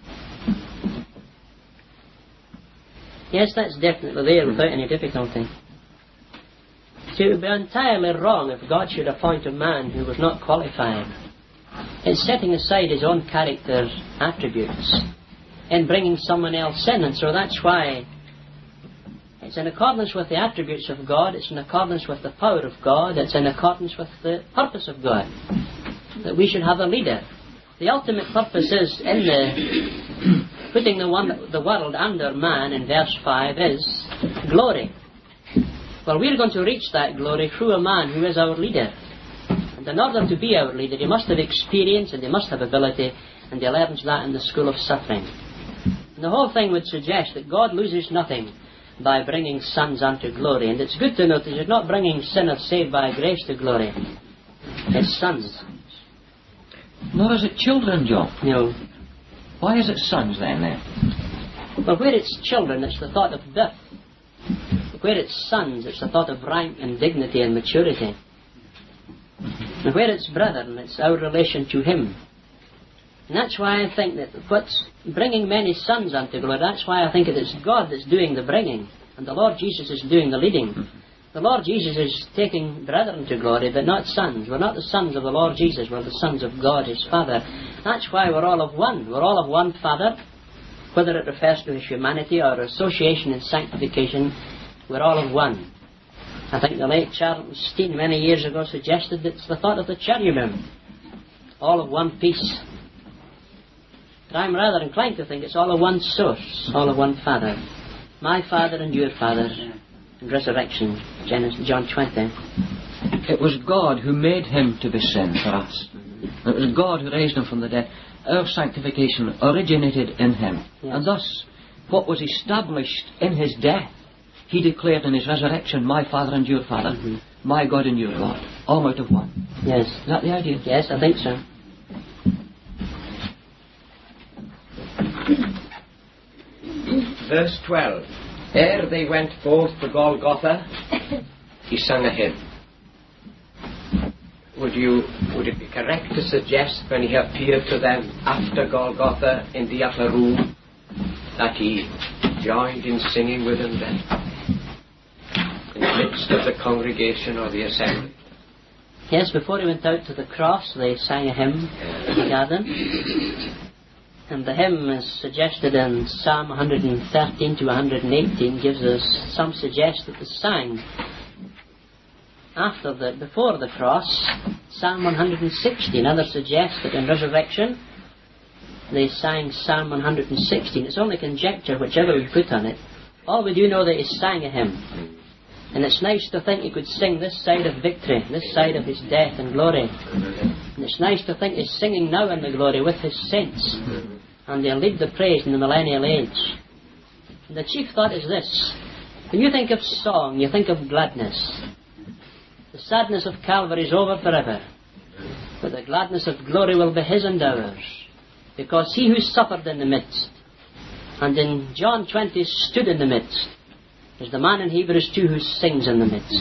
Yes, that's definitely there without any difficulty. See, it would be entirely wrong if God should appoint a man who was not qualified. It's setting aside his own character attributes and bringing someone else in, and so that's why it's in accordance with the attributes of God, it's in accordance with the power of God, it's in accordance with the purpose of God, that we should have a leader. The ultimate purpose is in the putting the world under man in verse 5 is glory. Well, we're going to reach that glory through a man who is our leader. And in order to be our leader, he must have experience and he must have ability, and he learns that in the school of suffering. And the whole thing would suggest that God loses nothing by bringing sons unto glory. And it's good to note that he's not bringing sinners saved by grace to glory. It's sons. Nor is it children, John. No. Why is it sons then? Well, where it's children, it's the thought of birth. Where it's sons, it's the thought of rank and dignity and maturity. And where it's brethren, it's our relation to him. And that's why I think that what's bringing many sons unto glory, that's why I think it is God that's doing the bringing, and the Lord Jesus is doing the leading. The Lord Jesus is taking brethren to glory, but not sons. We're not the sons of the Lord Jesus, we're the sons of God, His Father. That's why we're all of one. We're all of one Father. Whether it refers to His humanity or association in sanctification, we're all of one. I think the late Charles Steen many years ago suggested it's the thought of the cherubim. All of one piece. But I'm rather inclined to think it's all of one source, all of one Father. My Father and your Father. And resurrection, John 20. It was God who made Him to be sin for us. It was God who raised Him from the dead. Our sanctification originated in Him. Yes. And thus, what was established in His death, He declared in His resurrection, my Father and your Father, my God and your God, all out of one. Yes. Is that the idea? Yes, I think so. Verse 12. Ere they went forth to Golgotha, He sang a hymn. Would it be correct to suggest when He appeared to them after Golgotha in the upper room that He joined in singing with them then? In the midst of the congregation or the assembly? Yes, before He went out to the cross, they sang a hymn in the garden. And the hymn is suggested in Psalm 113 to 118, gives us some suggest that they sang before the cross. Psalm 116, others suggest that in resurrection they sang Psalm 116. It's only conjecture, whichever we put on it. All we do know that He sang a hymn. And it's nice to think He could sing this side of victory, this side of His death and glory. And it's nice to think He's singing now in the glory with His saints. And they'll lead the praise in the millennial age. And the chief thought is this. When you think of song, you think of gladness. The sadness of Calvary is over forever. But the gladness of glory will be His and ours. Because He who suffered in the midst, and in John 20 stood in the midst, is the man in Hebrews 2 who sings in the midst.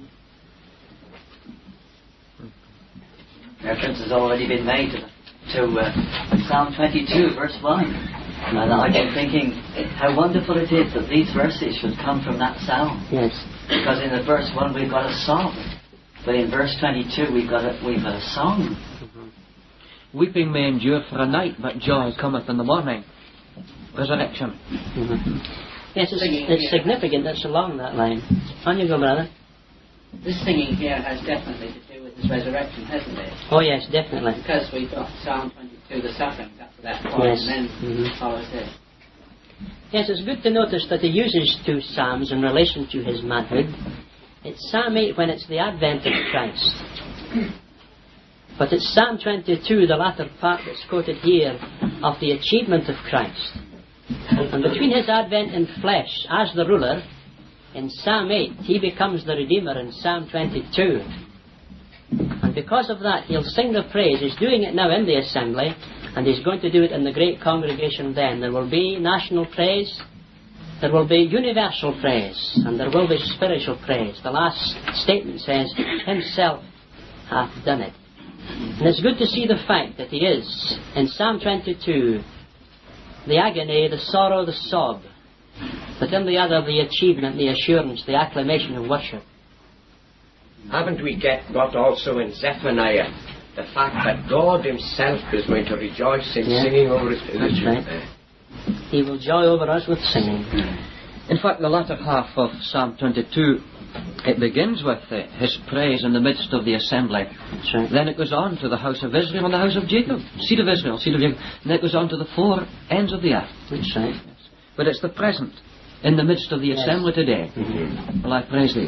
Reference has already been made to Psalm 22, verse 1. And I've been thinking how wonderful it is that these verses should come from that psalm. Yes. Because in the verse 1 we've got a song, but in verse 22 we've got a song. Weeping may endure for a night, but joy cometh in the morning. Resurrection. Yes, it's significant that's along that line. On you go, brother. This singing here has definitely to do with His resurrection, hasn't it? Oh yes, definitely. Because we've got Psalm 22, the sufferings after that point, Yes. and then follows this. Yes, it's good to notice that He uses two psalms in relation to His manhood. It's Psalm 8 when it's the advent of Christ. But it's Psalm 22, the latter part that's quoted here, of the achievement of Christ. And between His advent in flesh as the ruler, in Psalm 8, He becomes the Redeemer in Psalm 22. And because of that, He'll sing the praise. He's doing it now in the assembly, and He's going to do it in the great congregation then. There will be national praise, there will be universal praise, and there will be spiritual praise. The last statement says, Himself hath done it. And it's good to see the fact that He is, in Psalm 22, the agony, the sorrow, the sob, but in the other, the achievement, the assurance, the acclamation of worship. Haven't we got also in Zephaniah the fact that God Himself is going to rejoice in singing over His people? That's right. He will joy over us with singing. In fact, the latter half of Psalm 22, it begins with His praise in the midst of the assembly. That's right. Then it goes on to the house of Israel and the house of Jacob. Seed of Israel, seed of Jacob. And then it goes on to the four ends of the earth. That's right. But it's the present, in the midst of the assembly today. Well, I praise Thee.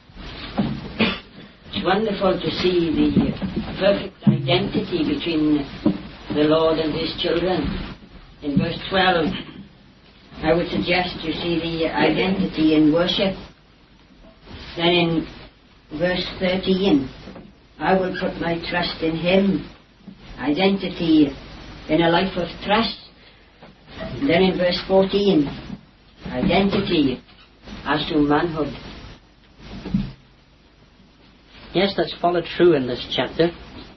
It's wonderful to see the perfect identity between the Lord and His children. In verse 12, I would suggest you see the identity in worship. Then in verse 13, I will put my trust in Him. Identity in a life of trust. And then in verse 14, identity as to manhood. Yes, that's followed through in this chapter.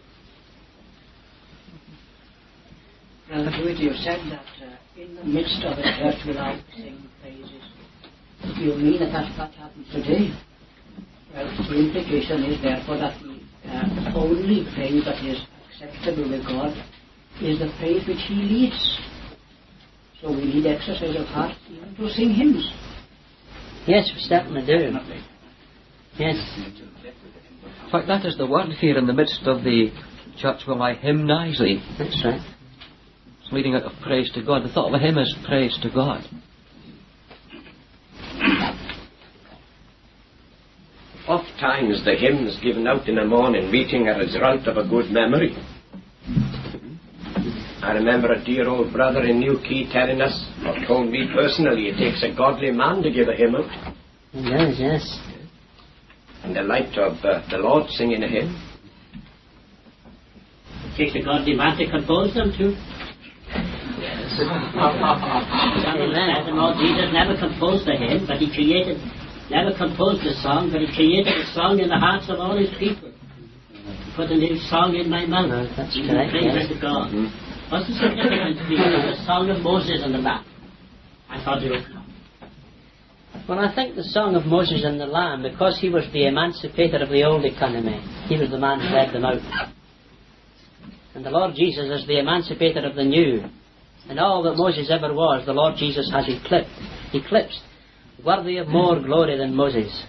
Brother Hewitt, you said that in the midst of it, that without sing praises. Do you mean that what happens today? Well, the implication is therefore that the only praise that is acceptable with God is the praise which He leads. So we need exercise of heart even to sing hymns. Yes, we certainly do. Yes. In fact, that is the word here in the midst of the church will I hymnize thee. That's right. It's leading out of praise to God. The thought of a hymn is praise to God. Oft times the hymns given out in a morning meeting are a result of a good memory. I remember a dear old brother in Newquay telling us, or told me personally, it takes a godly man to give a hymn out. It does, yes. And the light of the Lord singing a hymn. It takes a godly man to compose them too. Amen. The Lord Jesus never composed the hymn, but He never composed the song, but He created a song in the hearts of all His people. He put a new song in my mouth. No, that's correct. Praise Yes. to God. What's the significance of the song of Moses and the Lamb? I thought you would know. Well, I think the song of Moses and the Lamb, because he was the emancipator of the old economy, he was the man who led them out. And the Lord Jesus is the emancipator of the new. And all that Moses ever was, the Lord Jesus has eclipsed, worthy of more glory than Moses.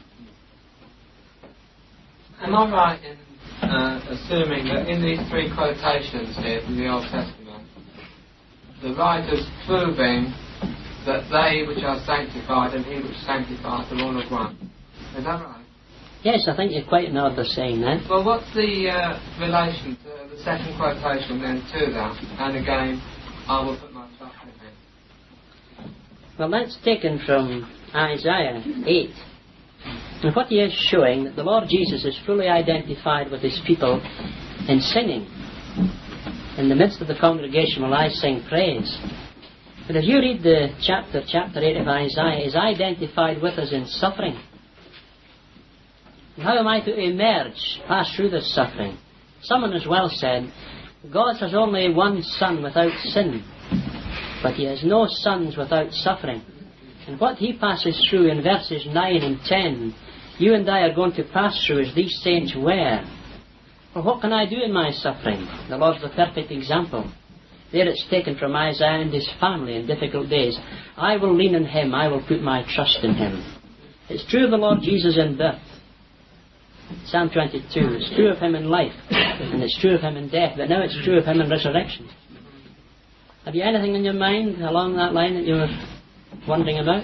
Am I right in assuming that in these three quotations here from the Old Testament, the writer's proving that they which are sanctified and He which sanctifies are all of one? Is that right? Yes, I think you're quite in order saying that. Well, what's the relation to the second quotation then to that? And again, I will put my trust in Him. Well, that's taken from Isaiah 8. And what he is showing, that the Lord Jesus is fully identified with His people in singing. In the midst of the congregation will I sing praise. But as you read the chapter 8 of Isaiah, He's identified with us in suffering. And how am I to emerge, pass through this suffering? Someone has well said, God has only one Son without sin, but He has no sons without suffering. And what He passes through in verses 9 and 10, you and I are going to pass through as these saints were. Well, what can I do in my suffering? The Lord's the perfect example. There it's taken from Isaiah and his family in difficult days. I will lean on Him, I will put my trust in Him. It's true of the Lord Jesus in birth. Psalm 22, it's true of Him in life, and it's true of Him in death, but now it's true of Him in resurrection. Have you anything in your mind along that line that you were wondering about?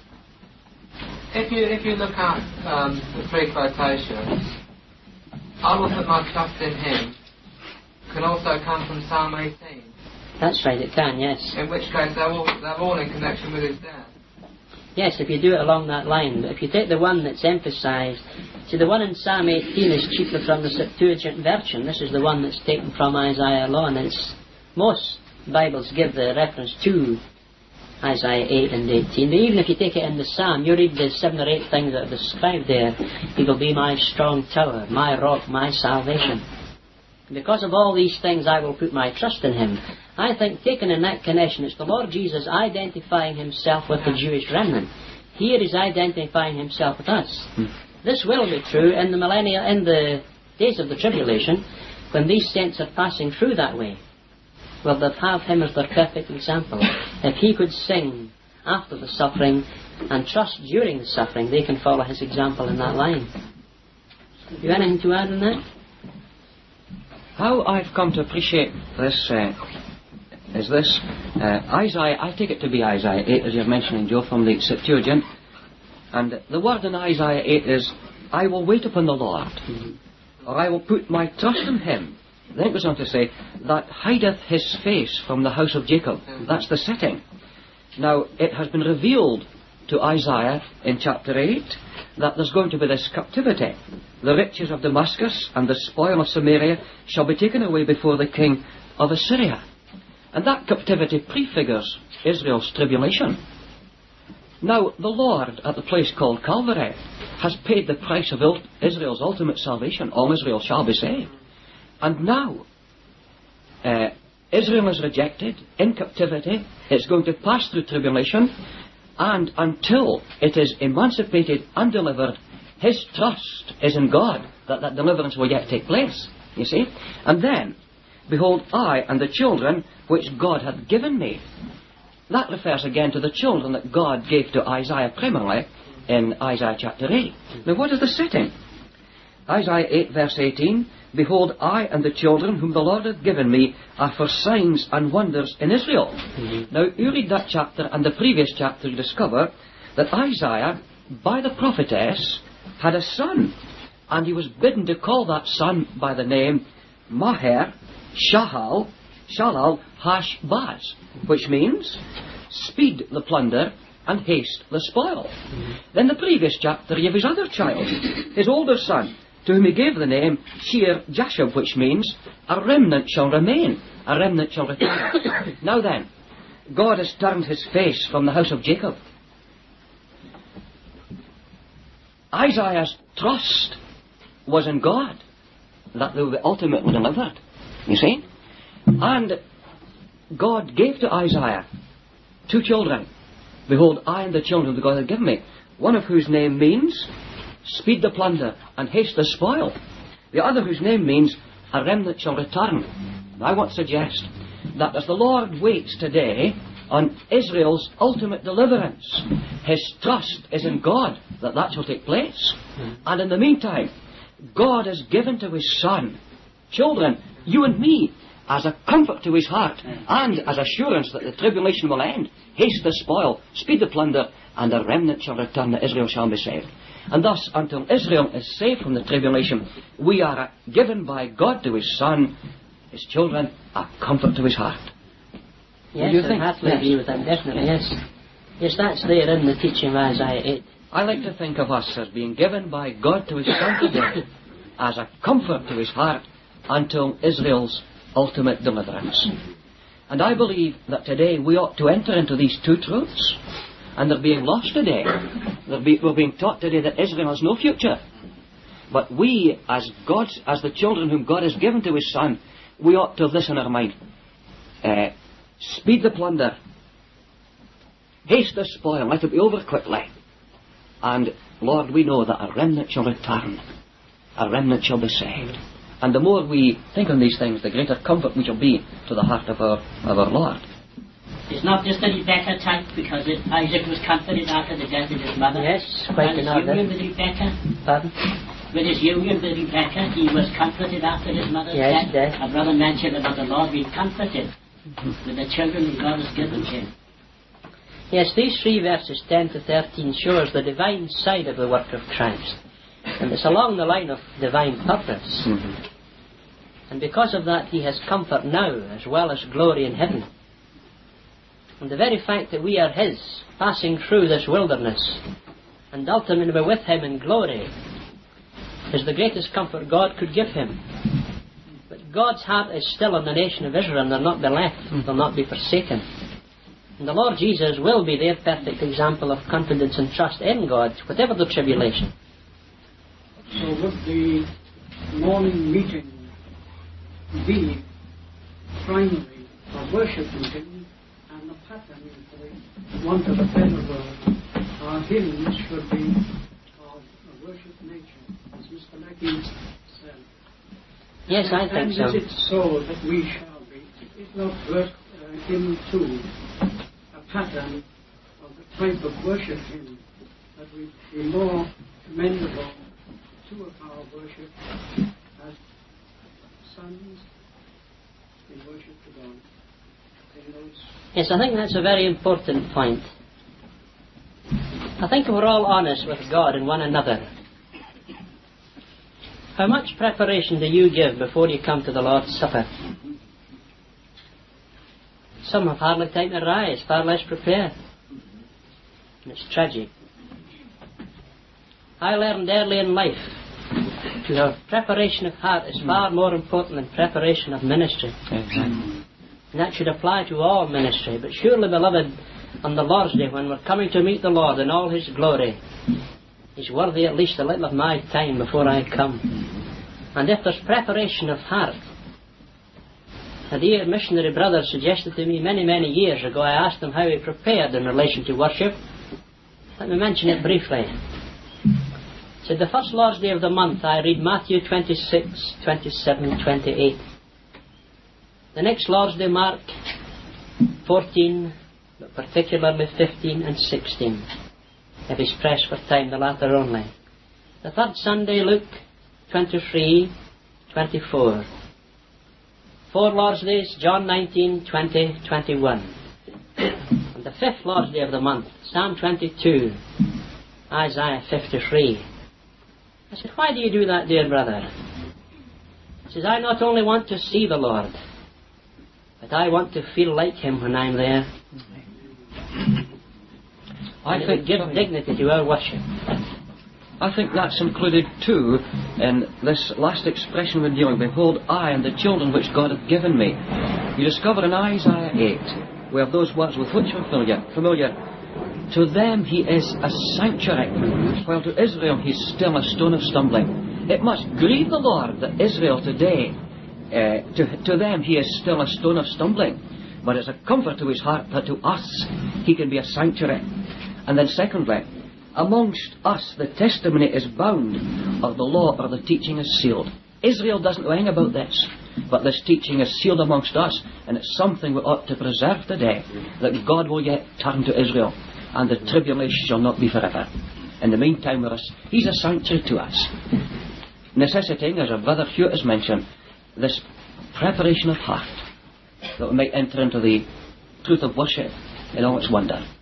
If you look at the three quotations, I will put my trust in Him can also come from Psalm 18. That's right, it can, yes. In which case they're all in connection with His death. Yes, if you do it along that line. But if you take the one that's emphasised, see, the one in Psalm 18 is chiefly from the Septuagint version. This is the one that's taken from Isaiah alone. And most Bibles give the reference to Isaiah 8 and 18. But even if you take it in the Psalm, you read the 7 or 8 things that are described there. He will be my strong tower, my rock, my salvation. Because of all these things, I will put my trust in Him. I think, taken in that connection, it's the Lord Jesus identifying Himself with the Jewish remnant. Here He's identifying Himself with us. This will be true in the millennia, in the days of the tribulation, when these saints are passing through that way. Well, they'll have Him as their perfect example. If He could sing after the suffering and trust during the suffering, they can follow His example in that line. Do you have anything to add on that? How I've come to appreciate this is this. Isaiah, I take it to be Isaiah 8, as you're mentioning, Joe, from the Septuagint. And the word in Isaiah 8 is, I will wait upon the Lord, or I will put my trust in Him. Then it goes on to say, that hideth His face from the house of Jacob. That's the setting. Now, it has been revealed to Isaiah in chapter 8 that there's going to be this captivity. The riches of Damascus and the spoil of Samaria shall be taken away before the king of Assyria. And that captivity prefigures Israel's tribulation. Now, the Lord, at the place called Calvary, has paid the price of Israel's ultimate salvation. All Israel shall be saved. And now, Israel is rejected, in captivity. It's going to pass through tribulation. And until it is emancipated and delivered, his trust is in God that deliverance will yet take place. You see? And then, behold, I and the children which God hath given me. That refers again to the children that God gave to Isaiah primarily in Isaiah chapter 8. Now what is the setting? Isaiah 8 verse 18, behold, I and the children whom the Lord hath given me are for signs and wonders in Israel. Now you read that chapter and the previous chapter, you discover that Isaiah, by the prophetess, had a son, and he was bidden to call that son by the name Maher Shalal Hashbaz, which means speed the plunder and haste the spoil. Then the previous chapter he gave his other child, his older son, to whom he gave the name Shear Jashub, which means a remnant shall remain, a remnant shall return. Now then, God has turned his face from the house of Jacob. Isaiah's trust was in God, that they would be ultimately delivered. You see? And God gave to Isaiah 2 children. Behold, I and the children that God had given me, one of whose name means speed the plunder and haste the spoil. The other whose name means a remnant shall return. And I want to suggest that as the Lord waits today on Israel's ultimate deliverance, his trust is in God that shall take place. And in the meantime, God has given to his Son children, you and me, as a comfort to his heart and as assurance that the tribulation will end. Haste the spoil, speed the plunder, and a remnant shall return, that Israel shall be saved. And thus, until Israel is saved from the tribulation, we are given by God to his Son, his children, a comfort to his heart. Yes, I heartily agree with that, definitely, yes. Yes, that's there in the teaching of Isaiah 8. I like to think of us as being given by God to his Son today as a comfort to his heart until Israel's ultimate deliverance. And I believe that today we ought to enter into these 2 truths, and they're being lost today. We're being taught today that Israel has no future. But we, as the children whom God has given to his Son, we ought to have this in our mind. Speed the plunder, haste the spoil, let it be over quickly. And Lord, we know that a remnant shall return, a remnant shall be saved. And the more we think on these things, the greater comfort we shall be to the heart of our Lord. It's not just a Rebecca type, because Isaac was comforted after the death of his mother. Yes, quite another. With Rebecca. Pardon? With his union with Rebecca, he was comforted after his mother's death. Our brother mentioned about the Lord being comforted with the children that God has given him. Yes, these 3 verses 10 to 13 shows the divine side of the work of Christ. And it's along the line of divine purpose. And because of that, he has comfort now as well as glory in heaven. And the very fact that we are his, passing through this wilderness, and ultimately with him in glory, is the greatest comfort God could give him. But God's heart is still on the nation of Israel, and they'll not be left, they'll not be forsaken. And the Lord Jesus will be their perfect example of confidence and trust in God, whatever the tribulation. So would the morning meeting be primarily a worship meeting, and the pattern, for the want of a better word, our hymns should be of a worship nature, as Mr. Mackey said. Yes, I think so. And is it so that we shall be? Is not hymn 2 a pattern of the type of worship hymn that we be more commendable to our worship as sons in worship to God? Yes, I think that's a very important point. I think if we're all honest with God and one another, how much preparation do you give before you come to the Lord's Supper? Some have hardly time to rise, far less prepared. And it's tragic. I learned early in life to have preparation of heart is far more important than preparation of ministry. Exactly. And that should apply to all ministry. But surely, beloved, on the Lord's Day, when we're coming to meet the Lord in all his glory, he's worthy at least a little of my time before I come. And if there's preparation of heart, a dear missionary brother suggested to me many, many years ago, I asked him how he prepared in relation to worship. Let me mention it briefly. He said, the first Lord's Day of the month, I read Matthew 26, 27, 28. The next Lord's Day, Mark 14, but particularly 15 and 16. If he's pressed for time, the latter only. The third Sunday, Luke 23, 24. 4 Lord's Days, John 19, 20, 21. And the fifth Lord's Day of the month, Psalm 22, Isaiah 53. I said, why do you do that, dear brother? He says, I not only want to see the Lord, but I want to feel like Him when I'm there. I And it think would give dignity to our worship. I think that's included too in this last expression we're dealing. Behold, I and the children which God hath given me. You discover in Isaiah 8, we have those words with which we're familiar. To them he is a sanctuary, while to Israel he is still a stone of stumbling. It must grieve the Lord that Israel today, to them he is still a stone of stumbling. But it's a comfort to his heart that to us he can be a sanctuary. And then secondly, amongst us the testimony is bound, or the law or the teaching is sealed. Israel doesn't know anything about this, but this teaching is sealed amongst us, and it's something we ought to preserve today, that God will yet turn to Israel, and the tribulation shall not be forever. In the meantime, He's a sanctuary to us, necessitating, as our brother Hewitt has mentioned, this preparation of heart, that we might enter into the truth of worship in all its wonder.